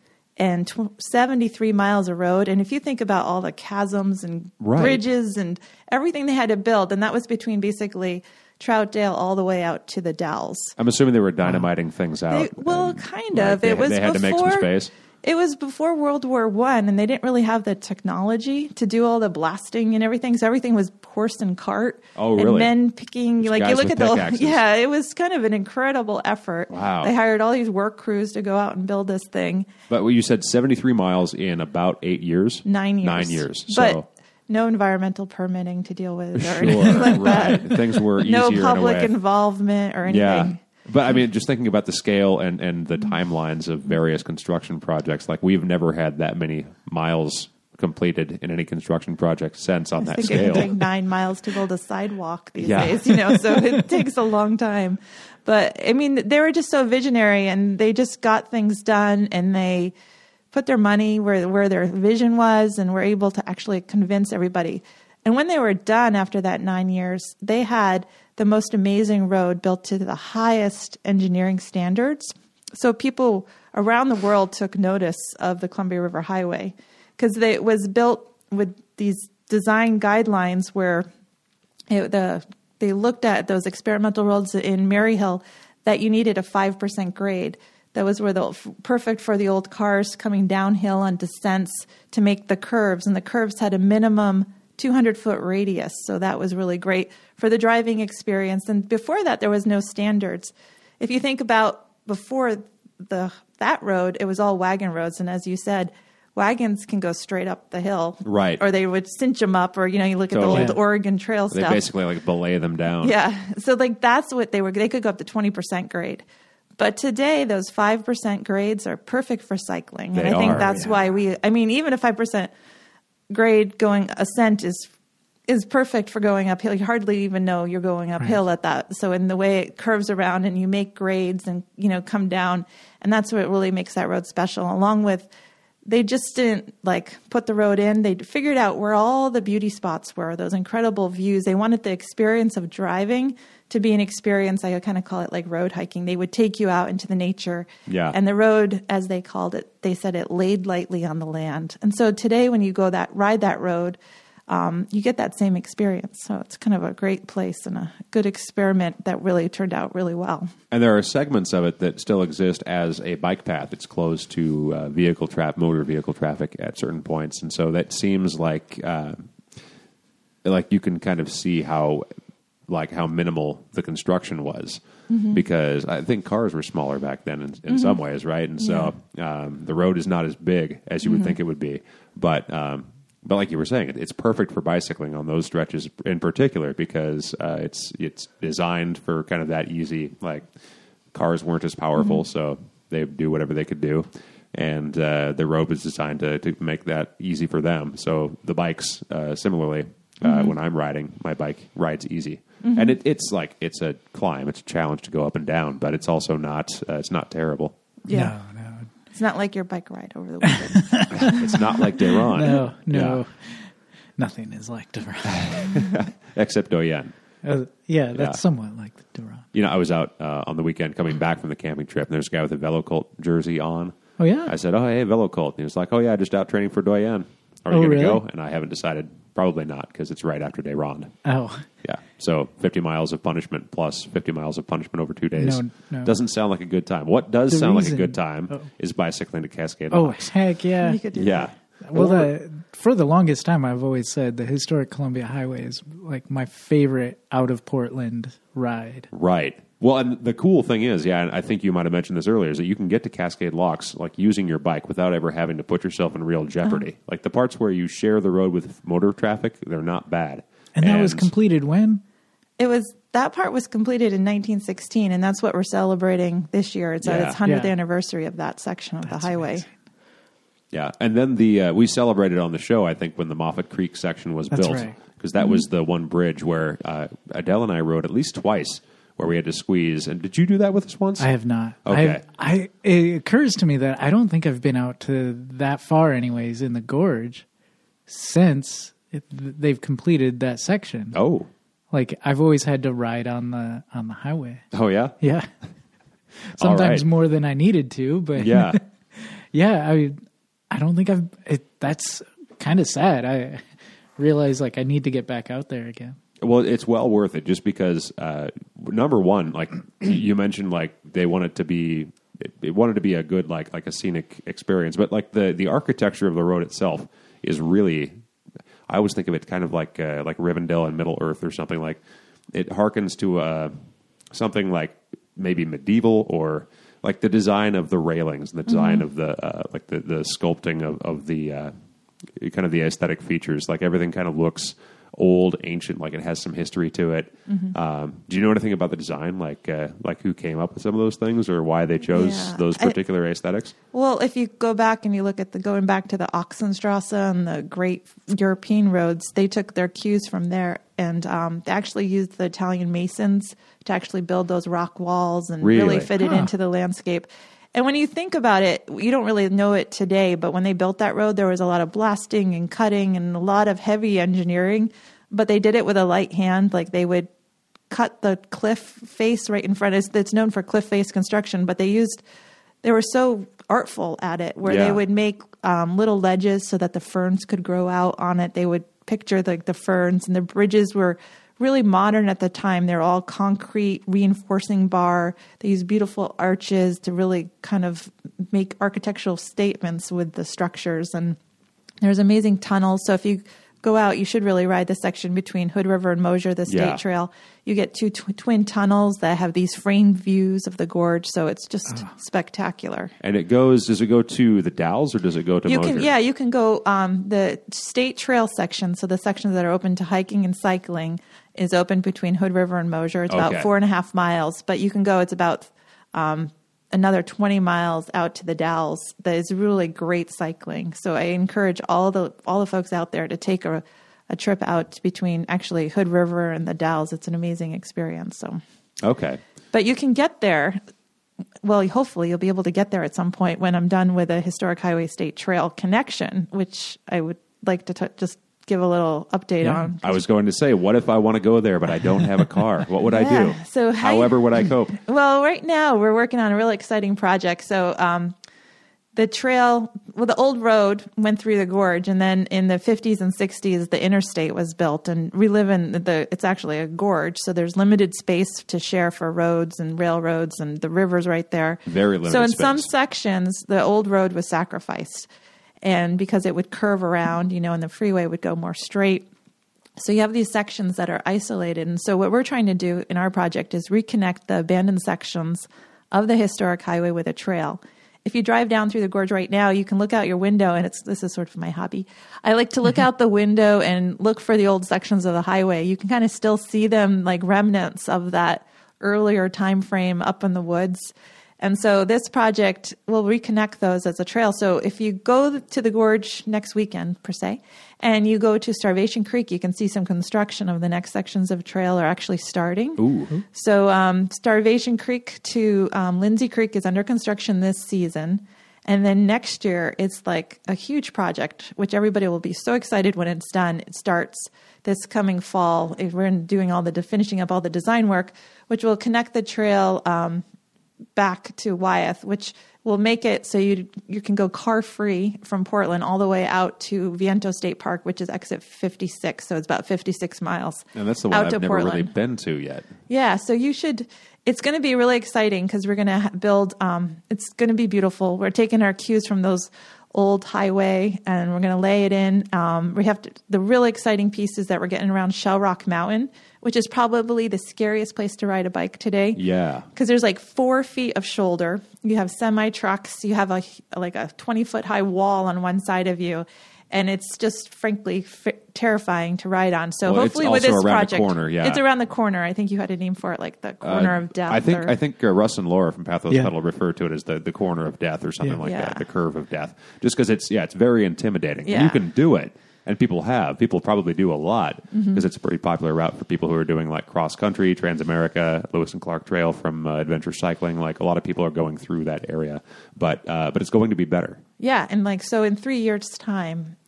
and tw- seventy-three miles of road. And if you think about all the chasms and Right. bridges and everything they had to build, and that was between basically Troutdale all the way out to the Dalles. I'm assuming they were dynamiting things out. They, well, and, kind right, of. they, It was they had before, to make some space. It was before World War One, and they didn't really have the technology to do all the blasting and everything. So everything was horse and cart. Oh, really? And men picking, Just like guys you look with at the, pickaxes. yeah, it was kind of an incredible effort. Wow. They hired all these work crews to go out and build this thing. But you said seventy-three miles in about eight years? Nine years. Nine years. But So, no environmental permitting to deal with or sure, anything like right. that. Things were easier No in a public way. involvement or anything. Yeah. But I mean, just thinking about the scale and, and the timelines of various construction projects, like we've never had that many miles completed in any construction project since on I that think scale. it can take nine miles to build a sidewalk these Yeah. days, you know, so it takes a long time. But I mean, they were just so visionary and they just got things done and they put their money where, where their vision was and were able to actually convince everybody. And when they were done after that nine years, they had the most amazing road built to the highest engineering standards. So people around the world took notice of the Columbia River Highway because it was built with these design guidelines where it, the they looked at those experimental roads in Maryhill that you needed a five percent grade. That was where the perfect for the old cars coming downhill on descents to make the curves, and the curves had a minimum two hundred foot radius, so that was really great for the driving experience. And before that, there was no standards. If you think about before the that road, it was all wagon roads, and as you said, wagons can go straight up the hill, Right. Or they would cinch them up, or you know, you look at Totally. the old Oregon Trail They stuff. basically like belay them down. Yeah, so like that's what they were. They could go up to twenty percent grade. But today, those five percent grades are perfect for cycling. And They I think are, that's yeah. why we, I mean, even a five percent grade going ascent is is perfect for going uphill. You hardly even know you're going uphill Right. at that. So in the way it curves around and you make grades and, you know, come down. And that's what really makes that road special, along with they just didn't like put the road in. They figured out where all the beauty spots were, those incredible views. They wanted the experience of driving to be an experience. I kind of call it like road hiking. They would take you out into the nature. Yeah. And the road, as they called it, they said it laid lightly on the land. And so today when you go that ride that road, um, you get that same experience. So it's kind of a great place and a good experiment that really turned out really well. And there are segments of it that still exist as a bike path. It's closed to uh, vehicle traffic, motor vehicle traffic at certain points, and so that seems like uh, like you can kind of see how like how minimal the construction was, Mm-hmm. because I think cars were smaller back then in, in Mm-hmm. some ways, right? And so um, the road is not as big as you would Mm-hmm. think it would be, but. Um, But like you were saying, it, it's perfect for bicycling on those stretches in particular because uh, it's it's designed for kind of that easy. Like cars weren't as powerful, Mm-hmm. so they do whatever they could do, and uh, the road was designed to, to make that easy for them. So the bikes, uh, similarly, uh, Mm-hmm. when I'm riding, my bike rides easy, and it, it's like it's a climb, it's a challenge to go up and down, but it's also not uh, it's not terrible. Yeah. No, no. It's not like your bike ride over the weekend. It's not like Dayron, No, no. Yeah. Nothing is like Duran. except Doyen. Uh, yeah, that's Yeah. somewhat like Duran. You know, I was out uh, on the weekend coming back from the camping trip, and there's a guy with a Velocult jersey on. Oh, yeah? I said, "Oh, hey, Velocult." And he was like, "Oh, yeah, just out training for Doyen. Are you Oh, going to really? go?" And I haven't decided. Probably not, because it's right after Day Ronde. Oh, Yeah. So fifty miles of punishment plus fifty miles of punishment over two days. No, no. Doesn't sound like a good time. What does The sound like a reason- good time oh. is bicycling to Cascade oh, Locks. heck yeah. You could do Yeah. Well, Or- the, for the longest time, I've always said the historic Columbia Highway is like my favorite out of Portland ride. Right. Well, and the cool thing is, yeah, and I think you might have mentioned this earlier, is that you can get to Cascade Locks like using your bike without ever having to put yourself in real jeopardy. Uh-huh. Like the parts where you share the road with motor traffic, they're not bad. And that was completed when? It was that part was completed in nineteen sixteen, and that's what we're celebrating this year. It's at Yeah. its hundredth Yeah. anniversary of that section of That's the highway. amazing. Yeah, and then the uh, we celebrated on the show, I think, when the Moffat Creek section was That's built, right. because that was the one bridge where uh, Adele and I rode at least twice, where we had to squeeze. And did you do that with us once? I have not. Okay. I've, I it occurs to me that I don't think I've been out to that far, anyways, in the gorge since it, they've completed that section. Oh, Like I've always had to ride on the on the highway. oh yeah, Yeah. Sometimes right. more than I needed to, but yeah. yeah, I I don't think I've it, that's kind of sad. I realize like I need to get back out there again. Well, it's well worth it just because uh, number one, like you mentioned, like they want it to be, it, it wanted to be a good like like a scenic experience, but like the the architecture of the road itself is really. I always think of it kind of like uh, like Rivendell and Middle Earth or something like. It harkens to uh, something like maybe medieval or like the design of the railings, the design mm-hmm. of the uh, like the the sculpting of of the uh, kind of the aesthetic features. Like everything kind of looks old, ancient, like it has some history to it. Mm-hmm. Um, do you know anything about the design, like uh, like who came up with some of those things, or why they chose yeah. those particular I, aesthetics? Well, if you go back and you look at the going back to the Oxenstrasse and the great European roads, they took their cues from there, and um, they actually used the Italian masons to actually build those rock walls and really, really fit it huh. into the landscape. And when you think about it, you don't really know it today, but when they built that road, there was a lot of blasting and cutting and a lot of heavy engineering, but they did it with a light hand. Like they would cut the cliff face right in front. It's, it's known for cliff face construction, but they used, they were so artful at it where yeah. they would make um, little ledges so that the ferns could grow out on it. They would picture the, the ferns, and the bridges were really modern at the time. They're all concrete reinforcing bar. They use beautiful arches to really kind of make architectural statements with the structures. And there's amazing tunnels. So if you go out, you should really ride the section between Hood River and Mosier, the state yeah. trail. You get two tw- twin tunnels that have these framed views of the gorge. So it's just oh. spectacular. And it goes, does it go to the Dalles or does it go to You Mosier? can, yeah, you can go um, the state trail section. So the sections that are open to hiking and cycling is open between Hood River and Mosier. It's Okay. about four and a half miles, but you can go, it's about um, another twenty miles out to the Dalles. That is really great cycling. So I encourage all the, all the folks out there to take a, a trip out between actually Hood River and the Dalles. It's an amazing experience. So, Okay. but you can get there. Well, hopefully you'll be able to get there at some point when I'm done with a Historic Highway State Trail connection, which I would like to t- just give a little update Yeah. on. I was going to say, what if I want to go there, but I don't have a car? What would I do? Yeah. So how- However would I cope? Well, right now we're working on a really exciting project. So um, the trail, well, the old road went through the gorge, and then in the fifties and sixties, the interstate was built. And we live in the, it's actually a gorge, so there's limited space to share for roads and railroads, and the river's right there. Very limited So in space. some sections, the old road was sacrificed. And because it would curve around, you know, and the freeway would go more straight. So you have these sections that are isolated. And so what we're trying to do in our project is reconnect the abandoned sections of the historic highway with a trail. If you drive down through the gorge right now, you can look out your window, and it's this is sort of my hobby. I like to look out the window and look for the old sections of the highway. You can kind of still see them like remnants of that earlier time frame up in the woods. And so this project will reconnect those as a trail. So if you go to the gorge next weekend, per se, and you go to Starvation Creek, you can see some construction of the next sections of trail are actually starting. Ooh. So um, Starvation Creek to um, Lindsay Creek is under construction this season. And then next year, it's like a huge project, which everybody will be so excited when it's done. It starts this coming fall. We're doing all the, finishing up all the design work, which will connect the trail um, back to Wyeth, which will make it so you you can go car free from Portland all the way out to Viento State Park, which is exit fifty-six. So it's about fifty-six miles. And that's the one out I've to never Portland. really been to yet. Yeah, so you should. It's going to be really exciting because we're going to build. Um, it's going to be beautiful. We're taking our cues from those old highway, and we're going to lay it in. Um, we have to, the really exciting piece is that we're getting around Shell Rock Mountain, which is probably the scariest place to ride a bike today. Yeah. Because there's like four feet of shoulder. You have semi trucks. You have a like a twenty foot high wall on one side of you. And it's just, frankly, f- terrifying to ride on. So Well, it's hopefully, with also this around the project, corner, yeah. it's around the corner. I think you had a name for it, like the corner Uh, of death. I think or, I think uh, Russ and Laura from Pathos Yeah. Pedal refer to it as the, the corner of death or something Yeah. like Yeah. that, the curve of death. Just because it's yeah, it's very intimidating. Yeah. You can do it, and people have. People probably do a lot because Mm-hmm. it's a pretty popular route for people who are doing like cross country, Transamerica, Lewis and Clark Trail from uh, adventure cycling. Like a lot of people are going through that area, but uh, but it's going to be better. Yeah, and like so, in three years' time,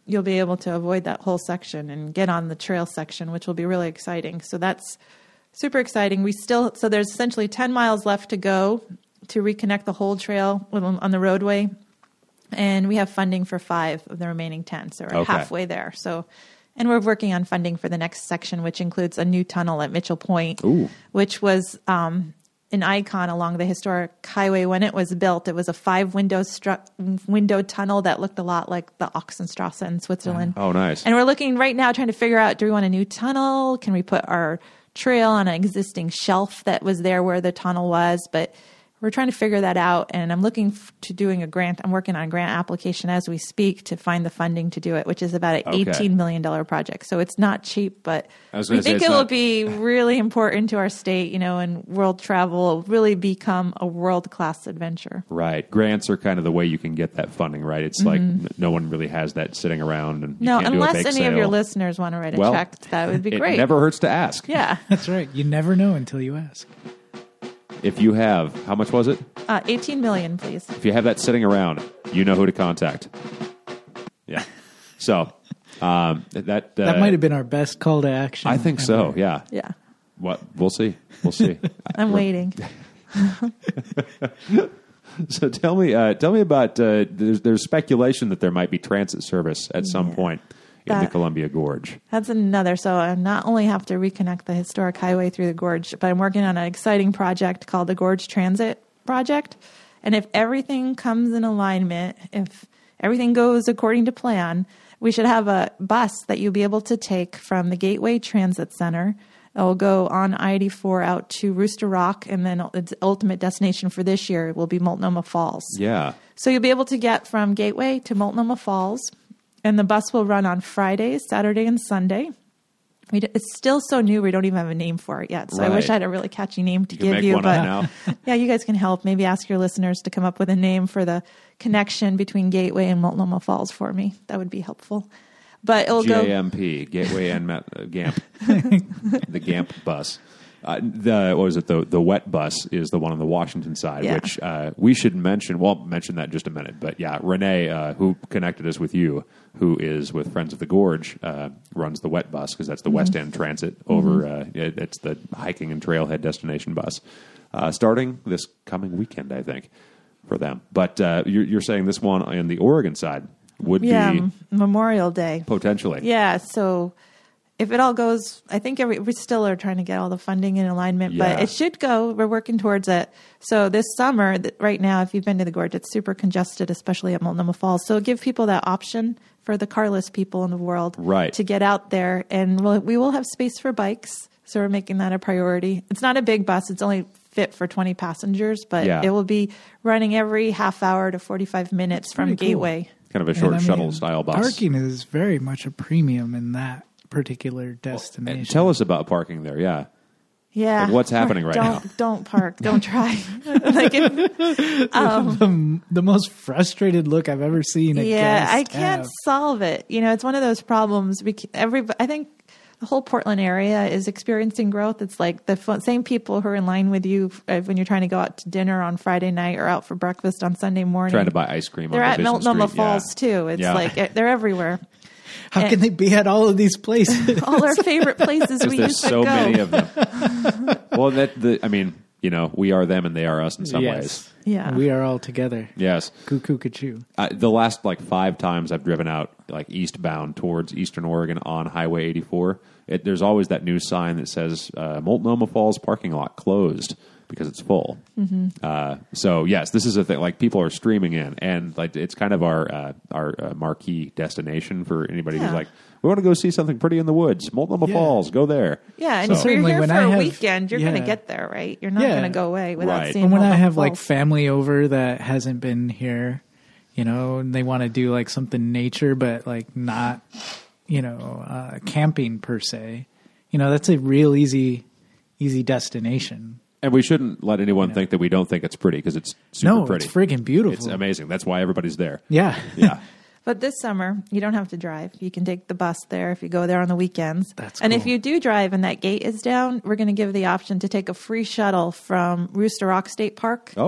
you'll be able to avoid that whole section and get on the trail section, which will be really exciting. So that's super exciting. We still so there's essentially ten miles left to go to reconnect the whole trail on the roadway, and we have funding for five of the remaining ten. So we're Okay. halfway there. So, and we're working on funding for the next section, which includes a new tunnel at Mitchell Point, Ooh. which was um, an icon along the historic highway when it was built. It was a five window stru- window tunnel that looked a lot like the Oxenstrasse in Switzerland. Oh, nice. And we're looking right now trying to figure out, do we want a new tunnel? Can we put our trail on an existing shelf that was there where the tunnel was? But we're trying to figure that out. And I'm looking f- to doing a grant. I'm working on a grant application as we speak to find the funding to do it, which is about an Okay. eighteen million dollars project. So it's not cheap, but I was we gonna say think it's it will not- be really important to our state, you know, and world travel will really become a world-class adventure. Right. Grants are kind of the way you can get that funding, right? It's like n- no one really has that sitting around. And you Mm-hmm. No, can't do a unless bake any of your sale. listeners want to write a Well, check, that would be It great. never hurts to ask. Yeah. That's right. You never know until you ask. If you have, how much was it? Uh, eighteen million, please. If you have that sitting around, you know who to contact. Yeah. So um, that uh, That might have been our best call to action. I think so. ever. Yeah. Yeah. What we'll see. We'll see. I'm waiting. So tell me, uh, tell me about. Uh, there's, there's speculation that there might be transit service at some Yeah. point in the That- Columbia Gorge. That's another. So I not only have to reconnect the historic highway through the gorge, but I'm working on an exciting project called the Gorge Transit Project. And if everything comes in alignment, if everything goes according to plan, we should have a bus that you'll be able to take from the Gateway Transit Center. It'll go on I eighty-four out to Rooster Rock, and then its ultimate destination for this year will be Multnomah Falls. Yeah. So you'll be able to get from Gateway to Multnomah Falls, and the bus will run on Fridays, Saturday, and Sunday. We d- it's still so new, we don't even have a name for it yet. So I wish Right. I had a really catchy name to You can give make you. one but up now. yeah, you guys can help. Maybe ask your listeners to come up with a name for the connection between Gateway and Multnomah Falls for me. That would be helpful. But it'll G go. A M P, Gateway and Met, uh, Gamp, the Gamp bus. Uh, the what was it? The the wet bus is the one on the Washington side, Yeah. which uh, we should mention. Well, mention that in just a minute. But yeah, Renee, uh, who connected us with you, who is with Friends of the Gorge, uh, runs the wet bus because that's the West End Transit over. Uh, it, it's the hiking and trailhead destination bus, uh, starting this coming weekend, I think, for them. But uh, you're, you're saying this one on the Oregon side would yeah, be M- Memorial Day. potentially. Yeah, so if it all goes, I think every, we still are trying to get all the funding in alignment, Yeah. but it should go. We're working towards it. So this summer, th- right now, if you've been to the gorge, it's super congested, especially at Multnomah Falls. So give people that option for the carless people in the world Right. to get out there, and we'll, we will have space for bikes. So we're making that a priority. It's not a big bus; it's only fit for twenty passengers, but Yeah. it will be running every half hour to forty-five minutes from pretty cool. Gateway. Kind of a short And I shuttle mean, style bus. Parking is very much a premium in that particular destination. And tell us about parking there. Yeah. Yeah. Like, what's happening right don't, now? Don't park. Don't try. like if, the, the most frustrated look I've ever seen. A yeah, guest I can't have. solve it. You know, it's one of those problems. We, ca- every, I think the whole Portland area is experiencing growth. It's like the f- same people who are in line with you uh, when you're trying to go out to dinner on Friday night or out for breakfast on Sunday morning. Trying to buy ice cream They're on at Division Multnomah Street. Yeah. Falls too. It's Yeah. like it, they're everywhere. How and- can they be at all of these places? All our favorite places we There's used to so go. many of them. Well, that the I mean, you know, we are them and they are us in some yes. ways. Yeah. We are all together. Yes. Cuckoo, cuckoo. Uh, the last like five times I've driven out like eastbound towards Eastern Oregon on Highway eighty-four, it, there's always that new sign that says uh, Multnomah Falls parking lot closed because it's full. Mm-hmm. Uh, so yes, this is a thing. Like people are streaming in, and like it's kind of our uh, our uh, marquee destination for anybody Yeah. who's like, we want to go see something pretty in the woods. Multnoma Yeah. Falls, go there. Yeah, and So- if you're Certainly here when for I a have- weekend, you're going yeah. to get there, right? You're not Yeah. going to go away without Right. seeing. And when I Multnomah have like Falls. family over that hasn't been here, you know, and they want to do like something nature, but like not, you know, uh, camping per se, you know, that's a real easy, easy destination. And we shouldn't let anyone Yeah. think that we don't think it's pretty because it's super no, pretty. it's freaking beautiful. It's amazing. That's why everybody's there. Yeah. Yeah. But this summer, you don't have to drive. You can take the bus there if you go there on the weekends. That's And if cool. you do drive and that gate is down, we're going to give the option to take a free shuttle from Rooster Rock State Park Oh.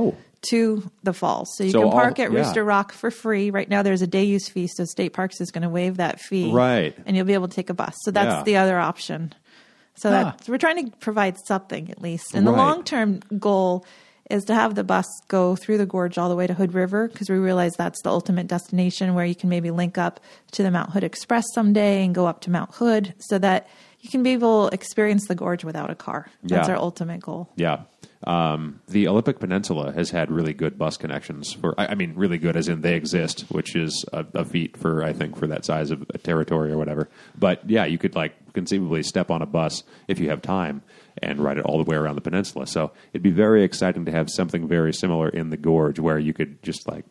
to the falls. So you So can all- park at yeah. Rooster Rock for free. Right now there's a day use fee, so State Parks is going to waive that fee. Right. And you'll be able to take a bus. So that's Yeah. the other option. So Ah. that we're trying to provide something at least. And Right. the long-term goal is to have the bus go through the gorge all the way to Hood River, because we realize that's the ultimate destination where you can maybe link up to the Mount Hood Express someday and go up to Mount Hood, so that you can be able to experience the gorge without a car. That's Yeah. our ultimate goal. Yeah. Um, the Olympic Peninsula has had really good bus connections for, I I mean, really good as in they exist, which is a, a feat for, I think, for that size of a territory or whatever. But yeah, you could like conceivably step on a bus if you have time and ride it all the way around the peninsula. So it'd be very exciting to have something very similar in the gorge where you could just like,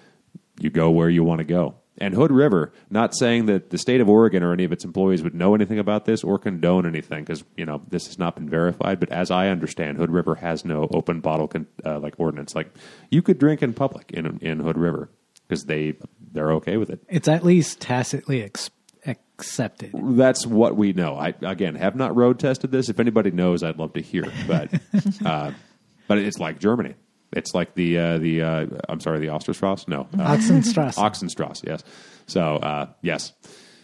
you go where you want to go. And Hood River, not saying that the state of Oregon or any of its employees would know anything about this or condone anything, because you know this has not been verified. But as I understand, Hood River has no open bottle con- uh, like ordinance. Like you could drink in public in in Hood River because they they're okay with it. It's at least tacitly ex- accepted. That's what we know. I again have not road tested this. If anybody knows, I'd love to hear. But uh, but it's like Germany. It's like the uh, the uh, I'm sorry, the Osterstrasse. No, uh, Oxenstrasse. Oxenstrasse, yes. So, uh, yes.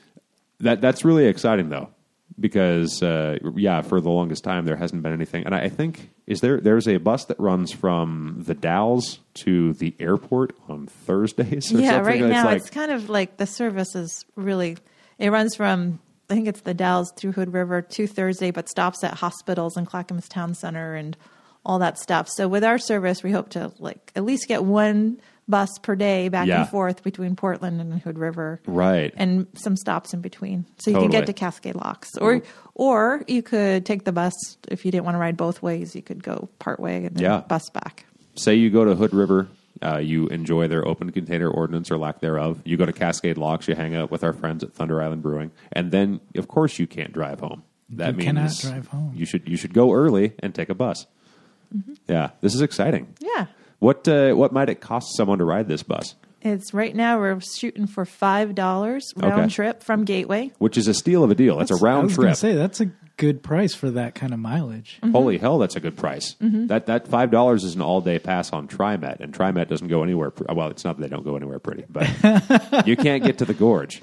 That That's really exciting, though, because, uh, yeah, for the longest time, there hasn't been anything. And I, I think, is there there's a bus that runs from the Dalles to the airport on Thursdays or Yeah, something? right And now like, it's kind of like the service is really, it runs from, I think it's the Dalles through Hood River to Thursday, but stops at hospitals and Clackamas Town Center and all that stuff. So with our service, we hope to like at least get one bus per day back Yeah. and forth between Portland and Hood River. Right. And some stops in between. So you Totally. can get to Cascade Locks. Or or you could take the bus if you didn't want to ride both ways. You could go part way and then Yeah. bus back. Say you go to Hood River, uh, you enjoy their open container ordinance or lack thereof. You go to Cascade Locks, you hang out with our friends at Thunder Island Brewing, and then, of course, you can't drive home. That You means cannot drive home. You should you should go early and take a bus. Mm-hmm. Yeah, this is exciting. Yeah. What uh, what might it cost someone to ride this bus? It's right now we're shooting for five dollars round Okay. trip from Gateway. Which is a steal of a deal. It's a I round was going trip. to say that's a good price for that kind of mileage. Mm-hmm. Holy hell, that's a good price. That that five dollars is an all day pass on TriMet, and TriMet doesn't go anywhere. Pr- well, it's not that they don't go anywhere pretty, but you can't get to the gorge.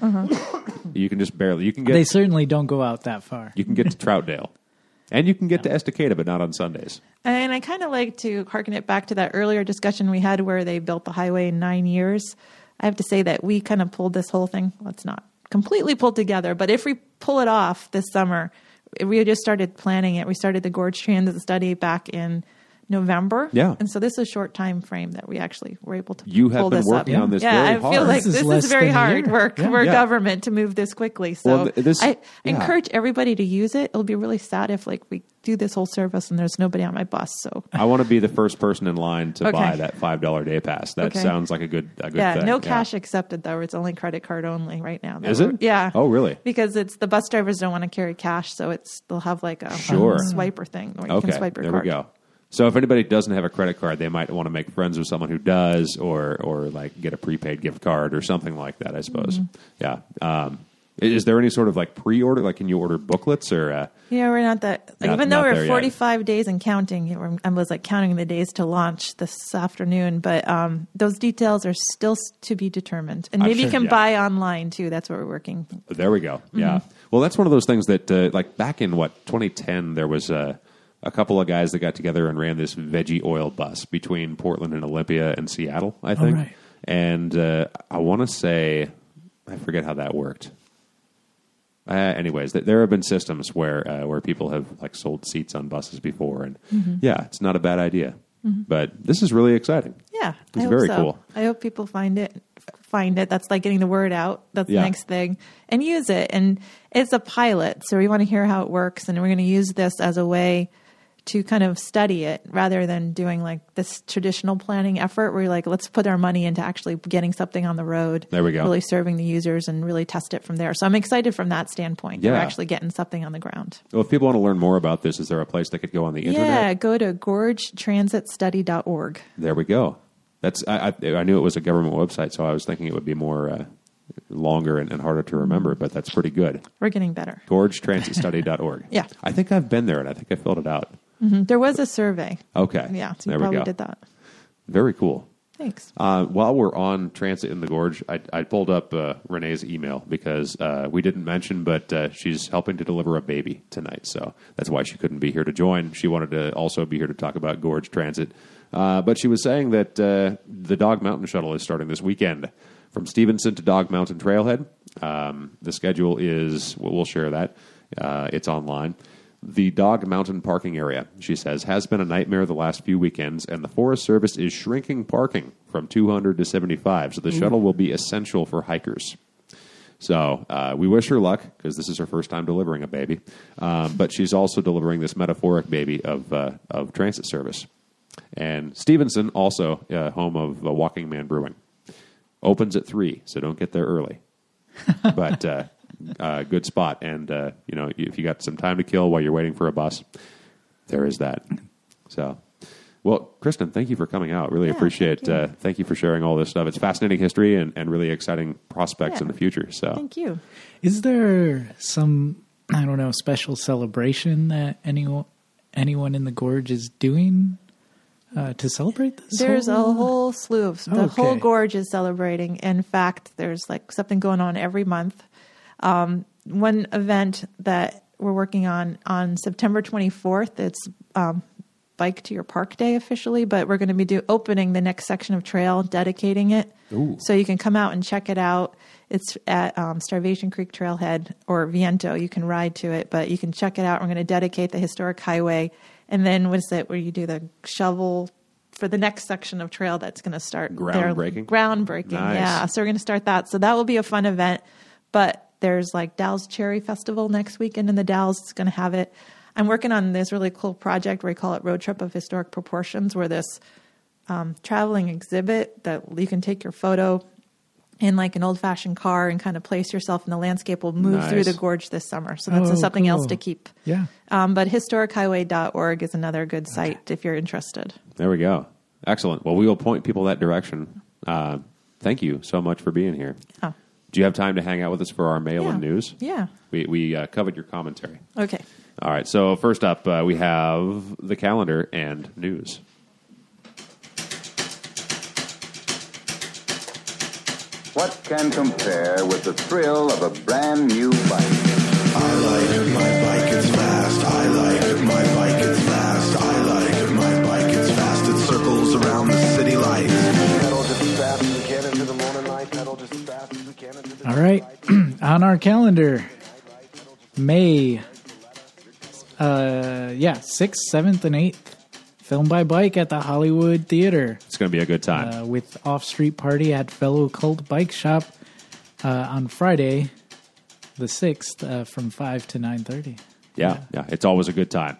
You can just barely. You can get They certainly don't go out that far. you can get to Troutdale, and you can get to Estacada, but not on Sundays. And I kind of like to harken it back to that earlier discussion we had where they built the highway in nine years. I have to say that we kind of pulled this whole thing. Well, it's not completely pulled together, but if we pull it off this summer, we just started planning it. We started the Gorge Transit Study back in November. Yeah. And so this is a short time frame that we actually were able to You have pull been this working up. on this yeah, very I feel hard. like This is this is, less very than a hard year. work Yeah. for Yeah. government to move this quickly. So Well, th- this- I yeah. encourage everybody to use it. It'll be really sad if like we do this whole service and there's nobody on my bus. So I want to be the first person in line to Okay. buy that five dollar day pass. That Okay. sounds like a good a good yeah, thing. no cash accepted though. It's only credit card only right now. Is it? Yeah. Oh, really? Because it's the bus drivers don't want to carry cash, so it's they'll have like a Sure. swiper thing where you Okay, can swipe your there card. we go. So if anybody doesn't have a credit card, they might want to make friends with someone who does, or or like get a prepaid gift card or something like that. I suppose. Mm-hmm. Yeah. Um, is there any sort of like pre-order? Like, can you order booklets or? Uh, Yeah, we're not that. Like, Not- even though not there we're yet. forty-five days and counting, you know, I was like counting the days to launch this afternoon. But um, those details are still s- to be determined, and I'm maybe sure, you can yeah. buy online too. That's what we're working. There we go. Mm-hmm. Yeah. Well, that's one of those things that, uh, like, back in what twenty ten, there was a, a couple of guys that got together and ran this veggie oil bus between Portland and Olympia and Seattle, I think. right. And uh, I want to say, I forget how that worked. Uh, anyways, th- there have been systems where uh, where people have like sold seats on buses before, and Mm-hmm. yeah, it's not a bad idea. But this is really exciting. Yeah, It's I hope very so. cool. I hope people find it. Find it. That's like getting the word out. That's Yeah. the next thing, and use it. And it's a pilot, so we want to hear how it works, and we're going to use this as a way to kind of study it rather than doing like this traditional planning effort where you're like, let's put our money into actually getting something on the road. There we go. Really serving the users and really test it from there. So I'm excited from that standpoint. that Yeah. We're actually getting something on the ground. Well, if people want to learn more about this, is there a place they could go on the Yeah, internet? go to gorge transit study dot org. There we go. That's I, I, I knew it was a government website, so I was thinking it would be more uh, longer and, and harder to remember, but that's pretty good. We're getting better. gorge transit study dot org. Yeah. I think I've been there, and I think I filled it out. Mhm. There was a survey. Okay. Yeah, so you there we probably go. did that. Very cool. Thanks. Uh, while we're on Transit in the Gorge, I, I pulled up uh, Renee's email because uh, we didn't mention, but uh, she's helping to deliver a baby tonight. So that's why she couldn't be here to join. She wanted to also be here to talk about Gorge Transit. Uh, but she was saying that uh, the Dog Mountain Shuttle is starting this weekend from Stevenson to Dog Mountain Trailhead. Um, the schedule is, well, we'll share that. Uh, it's online. The Dog Mountain parking area, she says, has been a nightmare the last few weekends, and the Forest Service is shrinking parking from two hundred to seventy-five, so the Ooh. shuttle will be essential for hikers. So uh, we wish her luck, because this is her first time delivering a baby, um, but she's also delivering this metaphoric baby of uh, of transit service. And Stevenson, also uh, home of uh, Walking Man Brewing, opens at three, so don't get there early. But... Uh, Uh, good spot, and uh, you know, if you got some time to kill while you're waiting for a bus, there is that. So, well, Kristen, thank you for coming out. Really yeah, appreciate. Thank you. Uh, thank you for sharing all this stuff. It's fascinating history and, and really exciting prospects yeah. in the future. So, thank you. Is there some, I don't know, special celebration that anyone anyone in the gorge is doing uh, to celebrate this? There's whole... a whole slew of the okay. whole gorge is celebrating. In fact, there's like something going on every month. Um, one event that we're working on on September twenty-fourth, it's um, Bike to Your Park Day officially, but we're going to be do, opening the next section of trail, dedicating it. Ooh. So you can come out and check it out. It's at um, Starvation Creek Trailhead or Viento. You can ride to it, but you can check it out. We're going to dedicate the historic highway. And then what is it where you do the shovel for the next section of trail that's going to start. Groundbreaking? Groundbreaking, Nice. yeah. So we're going to start that. So that will be a fun event. But there's like Dalles Cherry Festival next weekend in the Dalles. It's going to have it. I'm working on this really cool project where we call it Road Trip of Historic Proportions, where this um, traveling exhibit that you can take your photo in like an old-fashioned car and kind of place yourself in the landscape will move Nice. through the gorge this summer. So that's Oh, something cool. else to keep. Yeah. Um, but historic highway dot org is another good site okay. if you're interested. There we go. Excellent. Well, we will point people that direction. Uh, thank you so much for being here. Oh. Do you have time to hang out with us for our mail yeah. and news? Yeah. We, we uh, covered your commentary. Okay. All right. So first up, uh, we have the calendar and news. What can compare with the thrill of a brand new bike? I like my bike, it's fast. I like my bike, it's fast. I like my bike, it's fast. It circles around the city lights. Pedal just as fast as we can into the morning light. Pedal just as fast as we can into the All right. On our calendar, May, uh, yeah, sixth, seventh, and eighth. Film by Bike at the Hollywood Theater. It's going to be a good time. Uh, with off-street party at Fellow Cult Bike Shop uh, on Friday, the sixth, uh, from five to nine thirty. Yeah, yeah, it's always a good time.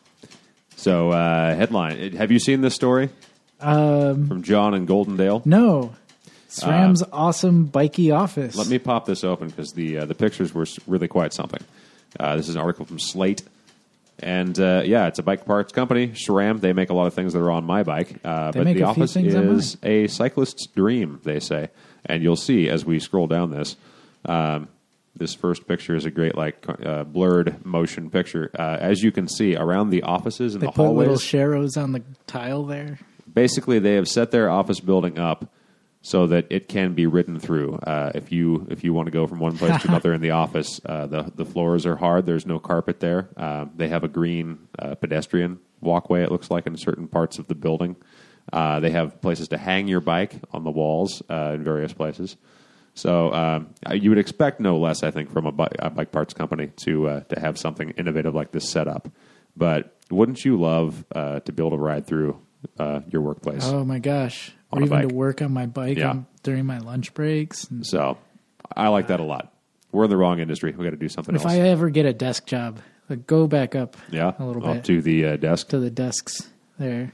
So, uh, headline. Have you seen this story? Um, From John in Goldendale? No. SRAM's uh, awesome bikey office. Let me pop this open because the, uh, the pictures were really quite something. Uh, this is an article from Slate. And, uh, yeah, it's a bike parts company, SRAM. They make a lot of things that are on my bike. Uh, but the office is a cyclist's dream, they say. And you'll see as we scroll down this. Um, this first picture is a great, like, uh, blurred motion picture. Uh, as you can see, around the offices and they the put hallways. little sharrows on the tile there. Basically, they have set their office building up so that it can be ridden through. Uh, if you if you want to go from one place to another in the office, uh, the the floors are hard. There's no carpet there. Uh, they have a green uh, pedestrian walkway, it looks like, in certain parts of the building. Uh, they have places to hang your bike on the walls uh, in various places. So um, you would expect no less, I think, from a, bi- a bike parts company to uh, to have something innovative like this set up. But wouldn't you love uh, to be able to ride through uh, your workplace? Oh, my gosh. On or a even bike. to work on my bike Yeah. on, during my lunch breaks. And So I like that a lot. We're in the wrong industry. We got to do something if else. I ever get a desk job, like go back up yeah, a little up bit to the uh, desk. to the desks there.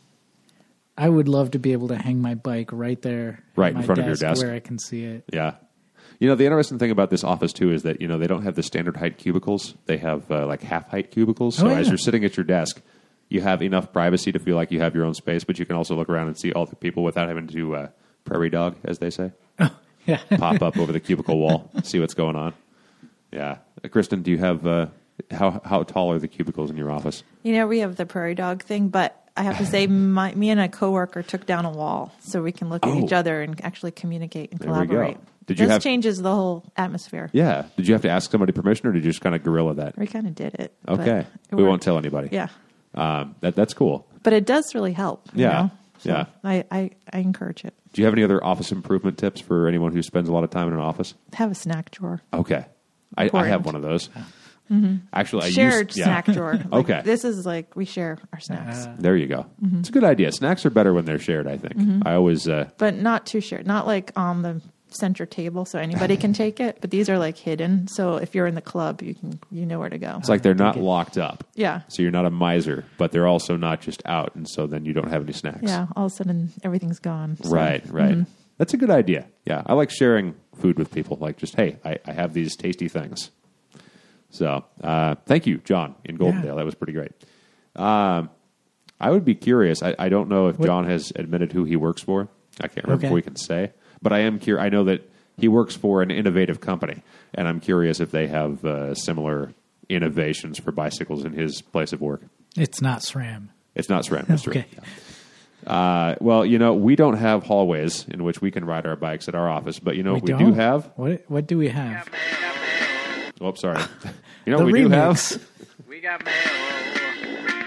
I would love to be able to hang my bike right there, Right at in my front of your desk. where I can see it. Yeah. You know, the interesting thing about this office, too, is that, you know, they don't have the standard height cubicles. They have, uh, like, half-height cubicles. So Oh, as yeah. you're sitting at your desk, you have enough privacy to feel like you have your own space, but you can also look around and see all the people without having to uh, prairie dog, as they say. Yeah. Pop up over the cubicle wall, see what's going on. Yeah. Uh, Kristen, do you have... Uh, how how tall are the cubicles in your office? You know, we have the prairie dog thing, but I have to say, my, me and a coworker took down a wall so we can look at Oh. each other and actually communicate and There we go. collaborate. Did you this have- changes the whole atmosphere. Yeah. Did you have to ask somebody permission, or did you just kind of guerrilla that? We kind of did it. but Okay. it We worked. won't tell anybody. Yeah. Um, that that's cool. But it does really help. You Yeah. know? So Yeah. I, I, I encourage it. Do you have any other office improvement tips for anyone who spends a lot of time in an office? Have a snack drawer. Okay. I, I Important. have one of those. Actually, I Shared used, yeah. snack drawer. Like, Okay. This is like we share our snacks. There you go. Mm-hmm. It's a good idea. Snacks are better when they're shared, I think. I always, uh, But not too shared. Not like on the center table so anybody can take it. But these are like hidden. So if you're in the club, you can you know where to go. it's like they're not locked up. Yeah. So you're not a miser, but they're also not just out. And so then you don't have any snacks. Yeah. All of a sudden everything's gone. So, Right, right. That's a good idea. Yeah. I like sharing food with people. Like just, hey, I, I have these tasty things. So uh, thank you, John, in Goldendale. Yeah. That was pretty great. Um, I would be curious. I, I don't know if What- John has admitted who he works for. I can't remember Okay. if we can say. But I am curious. I know that he works for an innovative company, and I'm curious if they have uh, similar innovations for bicycles in his place of work. It's not SRAM. It's not SRAM. That's Okay. right. Uh, well, you know, we don't have hallways in which we can ride our bikes at our office, but you know We what we don't? do have? What What do we have? Oh, sorry. You know The what we remix. do have? We got mail.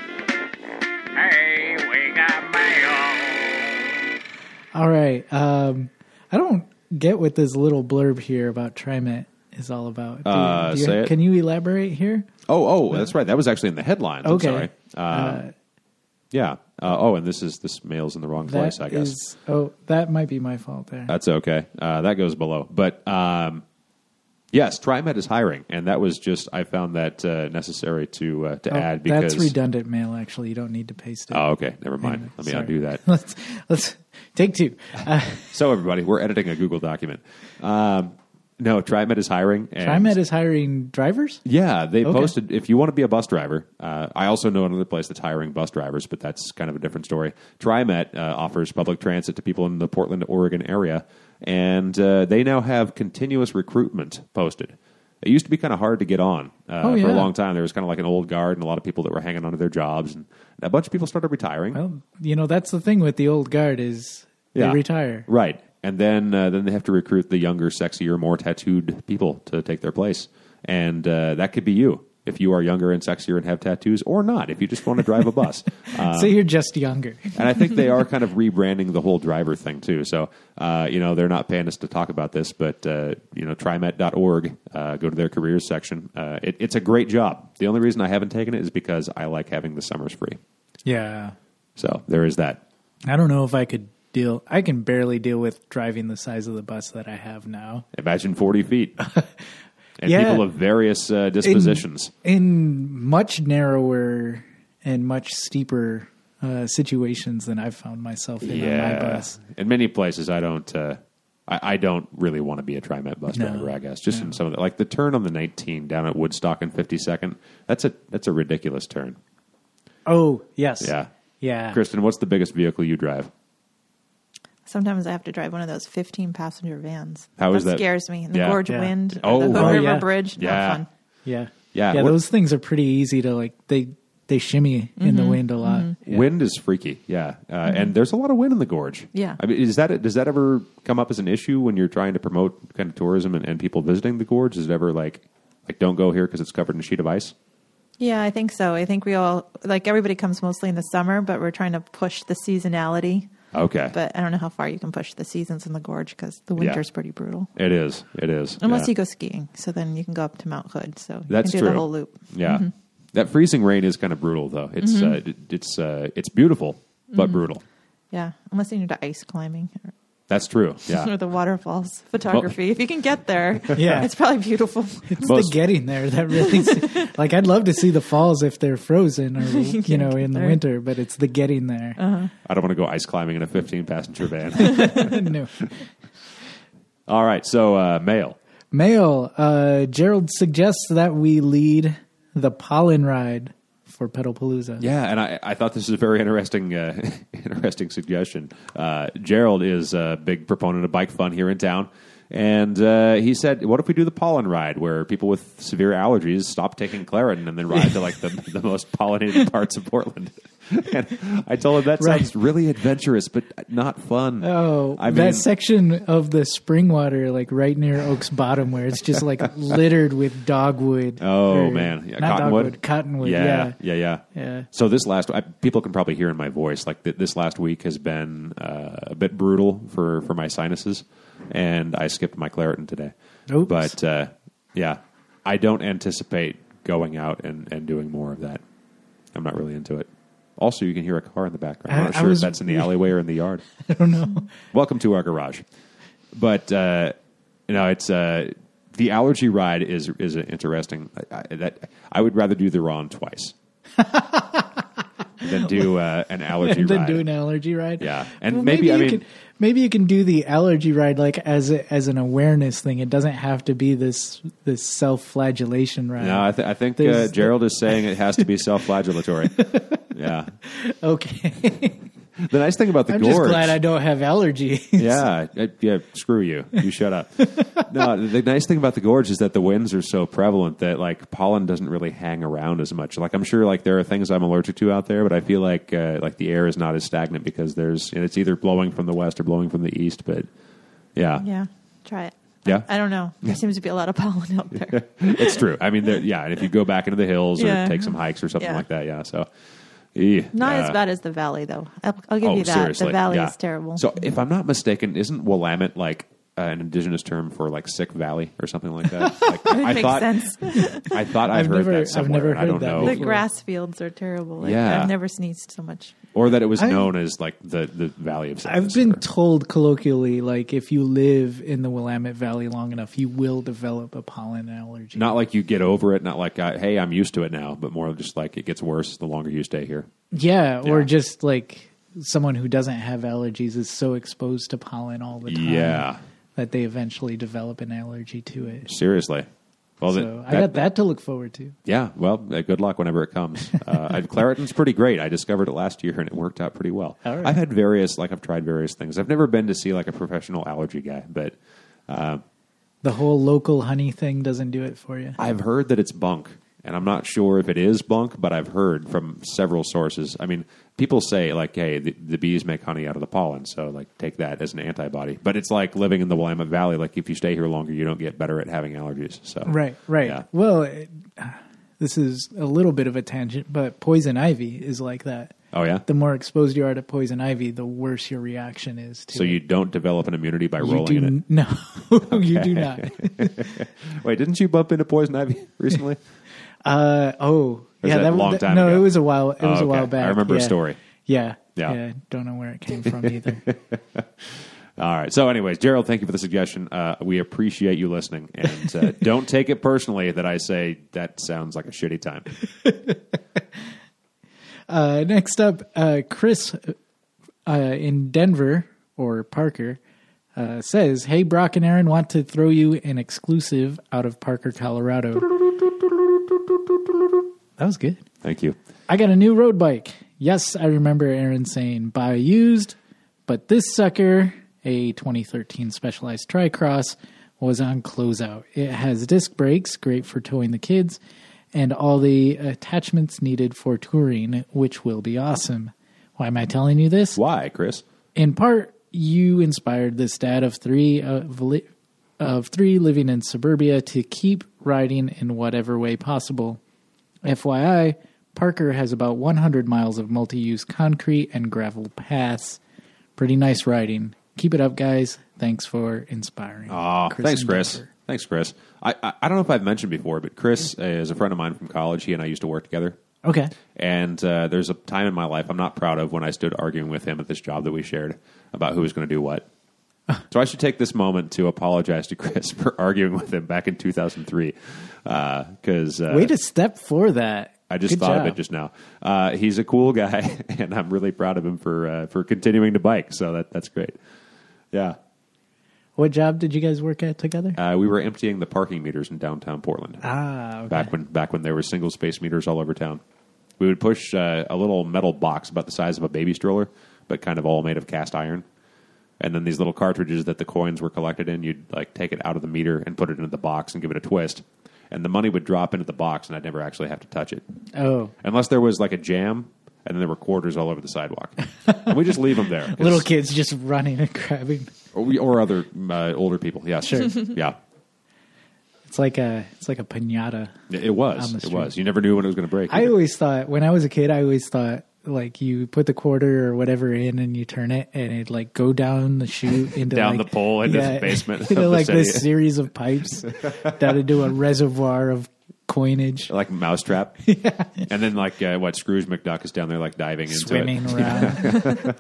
Hey, we got mail. All right. Um, I don't get what this little blurb here about TriMet is all about. Do, Uh, do you- say it. Can you elaborate here? Oh, oh, that's right. That was actually in the headlines. I'm Okay. sorry. Uh, yeah. Uh, oh, and this is this mail's in the wrong place, That I guess. is- oh, that might be my fault there. That's okay. Uh, that goes below. But um, yes, TriMet is hiring, and that was just I found that uh, necessary to uh, to Oh, add because that's redundant mail. Actually, you don't need to paste it. Oh, okay. Never mind. Anyway, Let me sorry. undo that. let's let's take two. Uh, So, everybody, we're editing a Google document. Um, no, TriMet is hiring. And TriMet is hiring drivers. Yeah, they Okay. posted, if you want to be a bus driver, uh, I also know another place that's hiring bus drivers, but that's kind of a different story. TriMet uh, offers public transit to people in the Portland, Oregon area, and uh, they now have continuous recruitment posted. It used to be kind of hard to get on uh, Oh, for a yeah. long time. There was kind of like an old guard and a lot of people that were hanging on to their jobs, and a bunch of people started retiring. Well, you know that's the thing with the old guard is they Yeah. retire. Right. And then uh, then they have to recruit the younger, sexier, more tattooed people to take their place. And uh, that could be you if you are younger and sexier and have tattoos, or not if you just want to drive a bus. Uh, so you're just younger. and I think they are kind of rebranding the whole driver thing too. So uh, you know they're not paying us to talk about this, but uh, you know trimet dot org, uh, go to their careers section. Uh, it, it's a great job. The only reason I haven't taken it is because I like having the summers free. Yeah. So there is that. I don't know if I could deal. I can barely deal with driving the size of the bus that I have now. Imagine forty feet. And Yeah. people of various uh, dispositions. In much narrower and much steeper uh, situations than I've found myself in on my bus. In many places, I don't. Uh, I, I don't really want to be a TriMet bus No, driver. I guess just no. in some of the, like the turn on the nineteen down at Woodstock and fifty-second. That's a that's a ridiculous turn. Oh, yes. Yeah, Yeah. Kristen, what's the biggest vehicle you drive? Sometimes I have to drive one of those fifteen passenger vans. How that is that? scares me. The Yeah. Gorge Yeah. Wind, Oh, or the Hood right. River Yeah. Bridge. Not Yeah. fun. Yeah. Yeah, Yeah, what- those things are pretty easy to like they they shimmy in Mm-hmm. the wind a lot. Yeah. Wind is freaky. Yeah, uh, and there's a lot of wind in the gorge. Yeah. I mean, is that does that ever come up as an issue when you're trying to promote kind of tourism and, and people visiting the gorge? Is it ever like like don't go here because it's covered in a sheet of ice? Yeah, I think so. I think we all, like everybody comes mostly in the summer, but we're trying to push the seasonality. Okay, But I don't know how far you can push the seasons in the gorge because the winter's pretty brutal. it is. It is. Unless yeah. you go skiing. So then you can go up to Mount Hood. So you That's can do true. the whole loop. Yeah, that freezing rain is kind of brutal, though. It's Mm-hmm. uh, it, it's uh, it's beautiful, but brutal. Yeah. Unless you're into ice climbing or, That's true. or Yeah, the waterfalls photography. If you can get there, Yeah. it's probably beautiful. It's Most- the getting there that really like I'd love to see the falls if they're frozen or you know in the there. winter, but it's the getting there. I don't want to go ice climbing in a fifteen passenger van. No. All right, so uh, mail. Mail. Uh, Gerald suggests that we lead the pollen ride for Pedalpalooza. Yeah, and I, I thought this is a very interesting uh, interesting suggestion. Uh, Gerald is a big proponent of bike fun here in town. And uh, he said, what if we do the pollen ride where people with severe allergies stop taking Claritin and then ride to like the, the most pollinated parts of Portland? And I told him that Right. sounds really adventurous, but not fun. Oh, I that mean, section of the spring water, like right near Oak's Bottom, where it's just like littered with dogwood. oh or- man, yeah, not cottonwood, dogwood, cottonwood. yeah, Yeah, yeah, yeah. yeah. So this last, I, people can probably hear in my voice, like th- this last week has been uh, a bit brutal for, for my sinuses, and I skipped my Claritin today. Oops. But uh, yeah, I don't anticipate going out and, and doing more of that. I'm not really into it. Also, you can hear a car in the background. I'm I- not I sure was- if that's in the alleyway or in the yard. I don't know. Welcome to our garage. But uh, you know, it's uh, the allergy ride is is interesting. I, I, that I would rather do the Ron twice than do uh, an allergy And then ride. do an allergy ride. Yeah. And Well, maybe, I you mean- can, maybe you can do the allergy ride like as a, as an awareness thing. It doesn't have to be this this self flagellation ride. No, I, th- I think uh, There's- Gerald is saying it has to be self-flagellatory. Yeah. Okay. The nice thing about the I'm gorge, just glad I don't have allergies. yeah, uh, yeah. Screw you. You shut up. No, the nice thing about the gorge is that the winds are so prevalent that like pollen doesn't really hang around as much. Like I'm sure like there are things I'm allergic to out there, but I feel like uh, like the air is not as stagnant because there's it's either blowing from the west or blowing from the east. But yeah, Yeah, try it. Yeah? I don't know. There seems to be a lot of pollen out there. it's true. I mean, there, yeah. And if you go back into the hills or Yeah. take some hikes or something Yeah. like that, yeah. So. eh, Not uh, as bad as the valley, though. I'll, I'll give Oh, you that. seriously. The valley yeah. is terrible. So, if I'm not mistaken, isn't Willamette like uh, an indigenous term for like sick valley or something like that? Like, it I makes thought, sense. I thought I've, I've heard never- that I've somewhere. never I don't heard that know, The before. grass fields are terrible. Like, Yeah. I've never sneezed so much. or that it was I- known as like the, the Valley of Sickness. I've been or- told colloquially, like if you live in the Willamette Valley long enough, you will develop a pollen allergy. not like you get over it, not like uh, hey, I'm used to it now, but more just like it gets worse the longer you stay here. Yeah, or Yeah. just like someone who doesn't have allergies is so exposed to pollen all the time Yeah, that they eventually develop an allergy to it. seriously. Well, So then, I got that to look forward to. Yeah, well, uh, good luck whenever it comes. Uh, I- Claritin's pretty great. I discovered it last year, and it worked out pretty well. All right. I've had various, like I've tried various things. I've never been to see like a professional allergy guy, but The whole local honey thing doesn't do it for you. I've heard that it's bunk, and I'm not sure if it is bunk, but I've heard from several sources. I mean, people say like, "Hey, the, the bees make honey out of the pollen, so like take that as an antibody." But it's like living in the Willamette Valley. Like if you stay here longer, you don't get better at having allergies. So Right, right. Yeah. Well, it, this is a little bit of a tangent, but poison ivy is like that. Oh yeah. The more exposed you are to poison ivy, the worse your reaction is to So it. you don't develop an immunity by You rolling do in it. n- no, you do not. Wait, didn't you bump into poison ivy recently? Uh, oh, Or is yeah, that a was- long time No, ago? it was a while. It Oh, was a okay. while back. I remember a yeah. story. Yeah, Yeah. Don't know where it came from either. All right. So, anyways, Gerald, thank you for the suggestion. Uh, we appreciate you listening, and uh, don't take it personally that I say that sounds like a shitty time. Uh, next up, uh, Chris uh, in Denver, or Parker, uh, says, "Hey, Brock and Aaron, want to throw you an exclusive out of Parker, Colorado." That was good. Thank you. I got a new road bike. Yes, I remember Aaron saying buy used, but this sucker, a twenty thirteen Specialized Tricross, was on closeout. It has disc brakes, great for towing the kids, and all the attachments needed for touring, which will be awesome. Why am I telling you this? Why, Chris? In part, you inspired this dad of three of, li- of three living in suburbia to keep riding in whatever way possible. F Y I, Parker has about one hundred miles of multi-use concrete and gravel paths. Pretty nice riding. Keep it up, guys. Thanks for inspiring. Aw, thanks, in Chris. Denver. Thanks, Chris. I, I I don't know if I've mentioned before, but Chris is a friend of mine from college. He and I used to work together. Okay. And uh, there's a time in my life I'm not proud of when I stood arguing with him at this job that we shared about who was going to do what. So I should take this moment to apologize to Chris for arguing with him back in two thousand three. Because uh, Way to step for that. I just Good thought job. of it just now. Uh, he's a cool guy, and I'm really proud of him for uh, for continuing to bike. So that that's great. Yeah, What job did you guys work at together? uh, we were emptying the parking meters in downtown Portland. ah, okay. back when back when there were single space meters all over town. We would push uh, a little metal box about the size of a baby stroller, but kind of all made of cast iron. And then these little cartridges that the coins were collected in, you'd like take it out of the meter and put it into the box and give it a twist. And the money would drop into the box, and I'd never actually have to touch it. Oh, Unless there was like a jam, and then there were quarters all over the sidewalk. And we just leave them there. Little It's- kids just running and grabbing. or, we, or other uh, older people. Yes, Sure. yeah. It's like a it's like a piñata. It On was. the It street. was. You never knew when it was going to break. I either. always thought when I was a kid, I always thought like you put the quarter or whatever in and you turn it and it like go down the chute into Down like, the pole into the basement into of the like this city. series of pipes down into a reservoir of coinage, like Mousetrap. Yeah. And then like uh, what Scrooge McDuck is down there like diving into swimming it. around.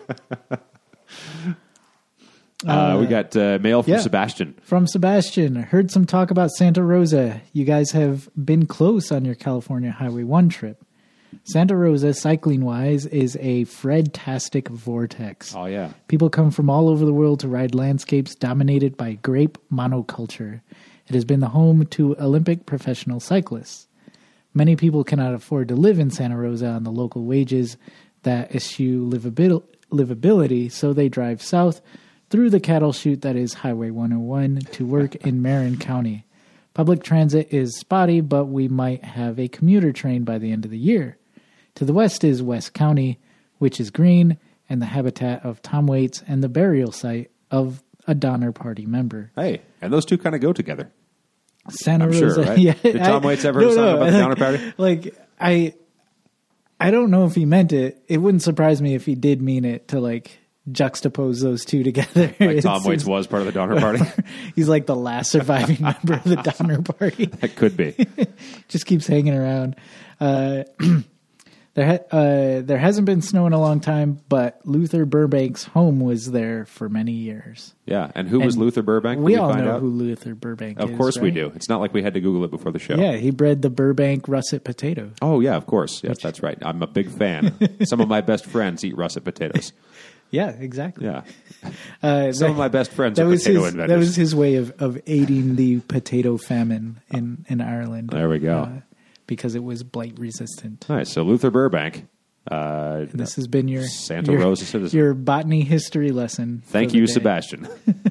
Uh, we got uh, mail from yeah. Sebastian. From Sebastian, heard some talk about Santa Rosa. You guys have been close on your California Highway one trip. Santa Rosa, cycling-wise, is a Fred-tastic vortex. Oh yeah. People come from all over the world to ride landscapes dominated by grape monoculture. It has been the home to Olympic professional cyclists. Many people cannot afford to live in Santa Rosa on the local wages that eschew livabil- livability, so they drive south through the cattle chute that is Highway one oh one to work in Marin County. Public transit is spotty, but we might have a commuter train by the end of the year. To the west is West County, which is green and the habitat of Tom Waits and the burial site of a Donner Party member. Hey, and those two kind of go together. Santa I'm Rosa. sure, right? Yeah, Did Tom I- Waits ever no, song no, about the like- Donner Party? Like I, I don't know if he meant it. It wouldn't surprise me if he did mean it to like juxtapose those two together. Like It Tom Waits seems- was part of the Donner Party. He's like the last surviving member of the Donner Party. That could be. Just keeps hanging around. Uh, there, ha- uh, there hasn't been snow in a long time, but Luther Burbank's home was there for many years. Yeah. And who was And Luther Burbank? Did We all find know out? who Luther Burbank is. Of course we right? do. It's not like we had to Google it before the show. Yeah, he bred the Burbank russet potato. Oh, yeah, of course. Yes, that's right. I'm a big fan. Some of my best friends eat russet potatoes. Yeah, exactly. Yeah. Uh, Some that- of my best friends that are was potato his, inventors. That was his way of, of aiding the potato famine in, in Ireland. There we go. Uh, because it was blight resistant. Nice. So Luther Burbank. Uh, And this has been your Santa your, Rosa citizen. your botany history lesson. for Thank the you, day. Sebastian.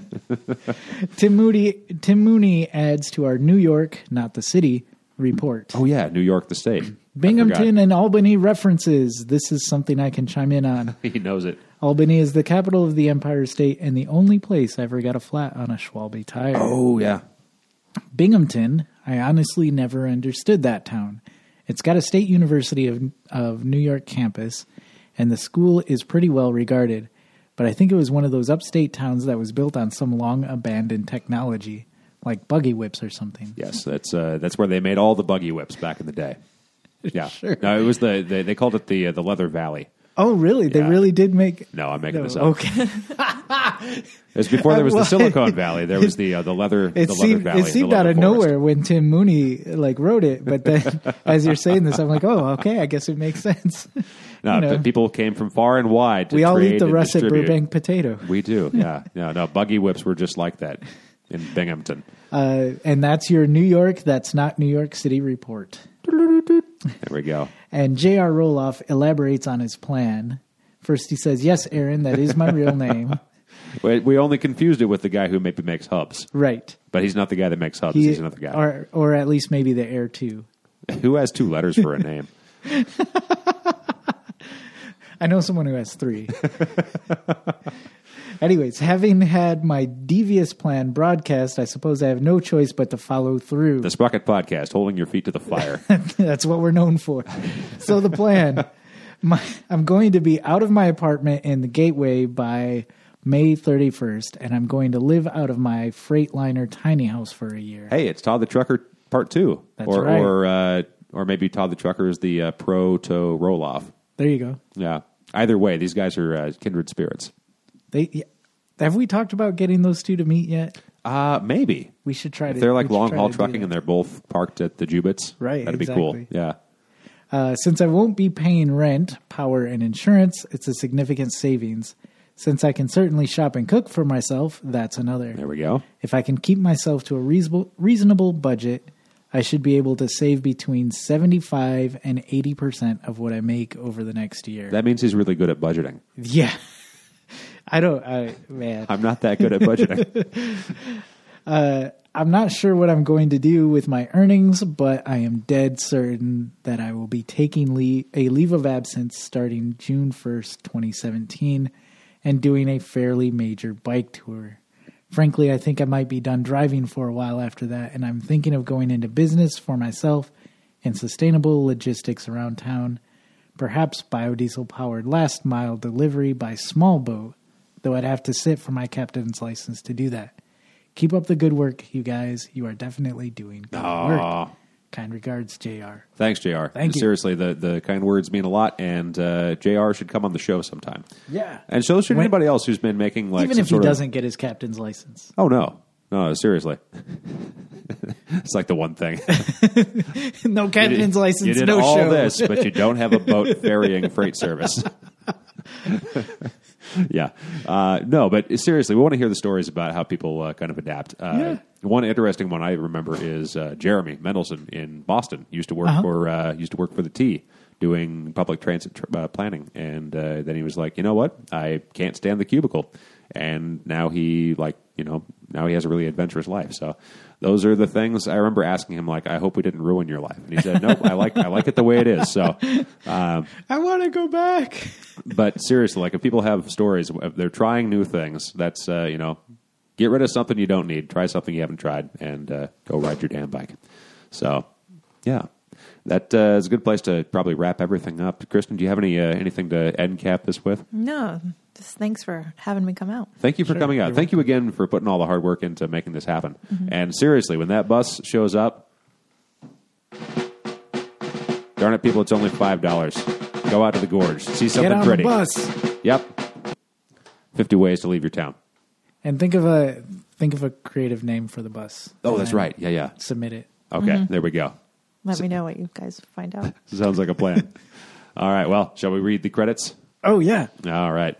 Tim Mooney, Tim Mooney adds to our New York, not the city, report. Oh, yeah, New York, the state. I Binghamton forgot. and Albany references. This is something I can chime in on. He knows it. Albany is the capital of the Empire State and the only place I ever got a flat on a Schwalbe tire. Oh, yeah. Binghamton, I honestly never understood that town. It's got a State University of, of New York campus, and the school is pretty well regarded. But I think it was one of those upstate towns that was built on some long abandoned technology, like buggy whips or something. Yes, that's uh, that's where they made all the buggy whips back in the day. Yeah. Sure. No, it was the, the they called it the uh, the Leather Valley. Oh, really? They Yeah. really did make. No, I'm making No, this up. okay. It was before there was the Well, Silicon Valley. There was the uh, the leather It the seemed leather valley. it the seemed leather out of forest. nowhere when Tim Mooney like wrote it, but then as you're saying this, I'm like, oh, okay, I guess it makes sense. No, You know. but people came from far and wide to We all trade eat the and russet distribute. Burbank potato. We do, yeah. No, no, buggy whips were just like that in Binghamton. Uh, and that's your New York, that's not New York City report. There we go. And J R. Roloff elaborates on his plan. First he says, yes, Aaron, that is my real name. We, we only confused it with the guy who maybe makes hubs, Right. but he's not the guy that makes hubs. He- he's another guy Or, or at least maybe the heir too. who has two letters for a name. I know someone who has three. Anyways, having had my devious plan broadcast, I suppose I have no choice but to follow through. The Sprocket Podcast, holding your feet to the fire. That's what we're known for. So the plan, my, I'm going to be out of my apartment in the Gateway by May thirty-first, and I'm going to live out of my Freightliner tiny house for a year. Hey, it's Todd the Trucker Part Two, That's or right. or uh, or maybe Todd the Trucker is the uh, pro to roll off. There you go. Yeah. Either way, these guys are uh, kindred spirits. They yeah. Have we talked about getting those two to meet yet? Uh, maybe. We should try If to. they're like we should long try haul to do trucking that. and they're both parked at the Jubits. Right, That'd exactly. be cool. Yeah. Uh, since I won't be paying rent, power, and insurance, it's a significant savings. Since I can certainly shop and cook for myself, that's another. There we go. If I can keep myself to a reasonable reasonable budget, I should be able to save between seventy-five and eighty percent of what I make over the next year. That means he's really good at budgeting. yeah. I don't, I, man. I'm not that good at budgeting. Uh, I'm not sure what I'm going to do with my earnings, but I am dead certain that I will be taking le- a leave of absence starting June first, twenty seventeen, and doing a fairly major bike tour. Frankly, I think I might be done driving for a while after that, and I'm thinking of going into business for myself in sustainable logistics around town, perhaps biodiesel-powered last-mile delivery by small boat, though I'd have to sit for my captain's license to do that. Keep up the good work, you guys. You are definitely doing good Aw. work. Kind regards, J R. Thanks, J R. Thank you. Seriously, the, the kind words mean a lot, and uh, J R should come on the show sometime. Yeah. And so should When- anybody else who's been making like Even some if he sort of- doesn't get his captain's license. Oh no, no, seriously. It's like the one thing. No captain's license, You did no all show. this, but you don't have a boat ferrying freight service. Yeah. Uh, no, but seriously, we want to hear the stories about how people uh, kind of adapt. Uh, Yeah. One interesting one I remember is uh, Jeremy Mendelson in Boston used to work Uh-huh. for uh, used to work for the T doing public transit tr- uh, planning, and uh, then he was like, you know what, I can't stand the cubicle, and now he like you know now he has a really adventurous life. So those are the things I remember asking him, like, I hope we didn't ruin your life, and he said, nope, I like I like it the way it is. So. Um, I want to go back. But seriously, like if people have stories, if they're trying new things, that's, uh, you know, get rid of something you don't need, try something you haven't tried, and uh, go ride your damn bike. So, yeah, that uh, is a good place to probably wrap everything up. Kristen, do you have any uh, anything to end cap this with? No, just thanks for having me come out. Thank you for coming out. Thank you again for putting all the hard work into making this happen. And seriously, when that bus shows up, darn it, people, it's only five dollars. Go out to the gorge. See something Get on pretty. the bus. Yep. fifty ways to leave your town. And think of a think of a creative name for the bus. Oh, And that's then right. Yeah, yeah. Submit it. Okay, there we go. Let me know what you guys find out. Sounds like a plan. All right, well, shall we read the credits? Oh yeah. All right.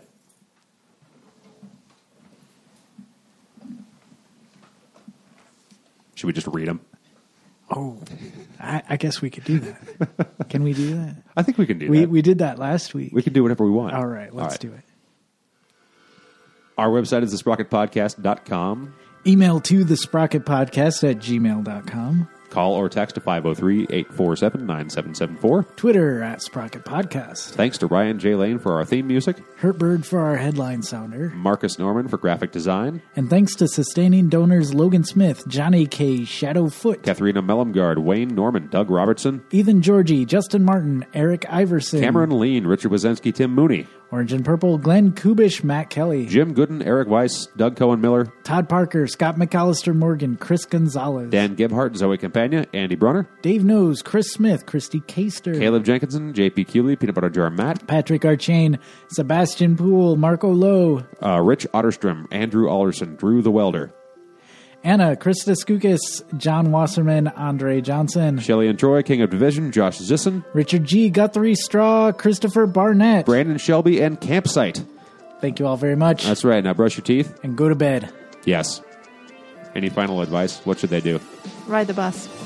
Should we just read them? Oh, I, I guess we could do that. Can we do that? I think we can do We that. we did that last week. We can do whatever we want. All right, let's All right. do it. Our website is the sprocket podcast dot com. Email to the sprocket podcast at gmail dot com. Call or text to five oh three, eight four seven, nine seven seven four. Twitter at Sprocket Podcast. Thanks to Ryan J. Lane for our theme music, Hurtbird for our headline sounder. Marcus Norman for graphic design, And thanks to sustaining donors Logan Smith, Johnny K, Shadowfoot, Katharina Mellumgard, Wayne Norman, Doug Robertson, Ethan Georgie, Justin Martin, Eric Iverson, Cameron Lean, Richard Wazensky, Tim Mooney, Orange and Purple, Glenn Kubish, Matt Kelly, Jim Gooden, Eric Weiss, Doug Cohen Miller, Todd Parker, Scott McAllister Morgan, Chris Gonzalez, Dan Gebhardt, Zoe Campagna, Andy Brunner, Dave Knows, Chris Smith, Christy Caster, Caleb Jenkinson, J P Cooley, Peanut Butter Jar Matt, Patrick Archain, Sebastian Poole, Marco Lowe, uh, Rich Otterstrom, Andrew Alderson, Drew the Welder, Anna, Krista Skukis, John Wasserman, Andre Johnson, Shelley and Troy, King of Division, Josh Zisson, Richard G, Guthrie Straw, Christopher Barnett. Brandon Shelby, and Campsite. Thank you all very much. That's right. Now brush your teeth. And go to bed. Yes. Any final advice? What should they do? Ride the bus.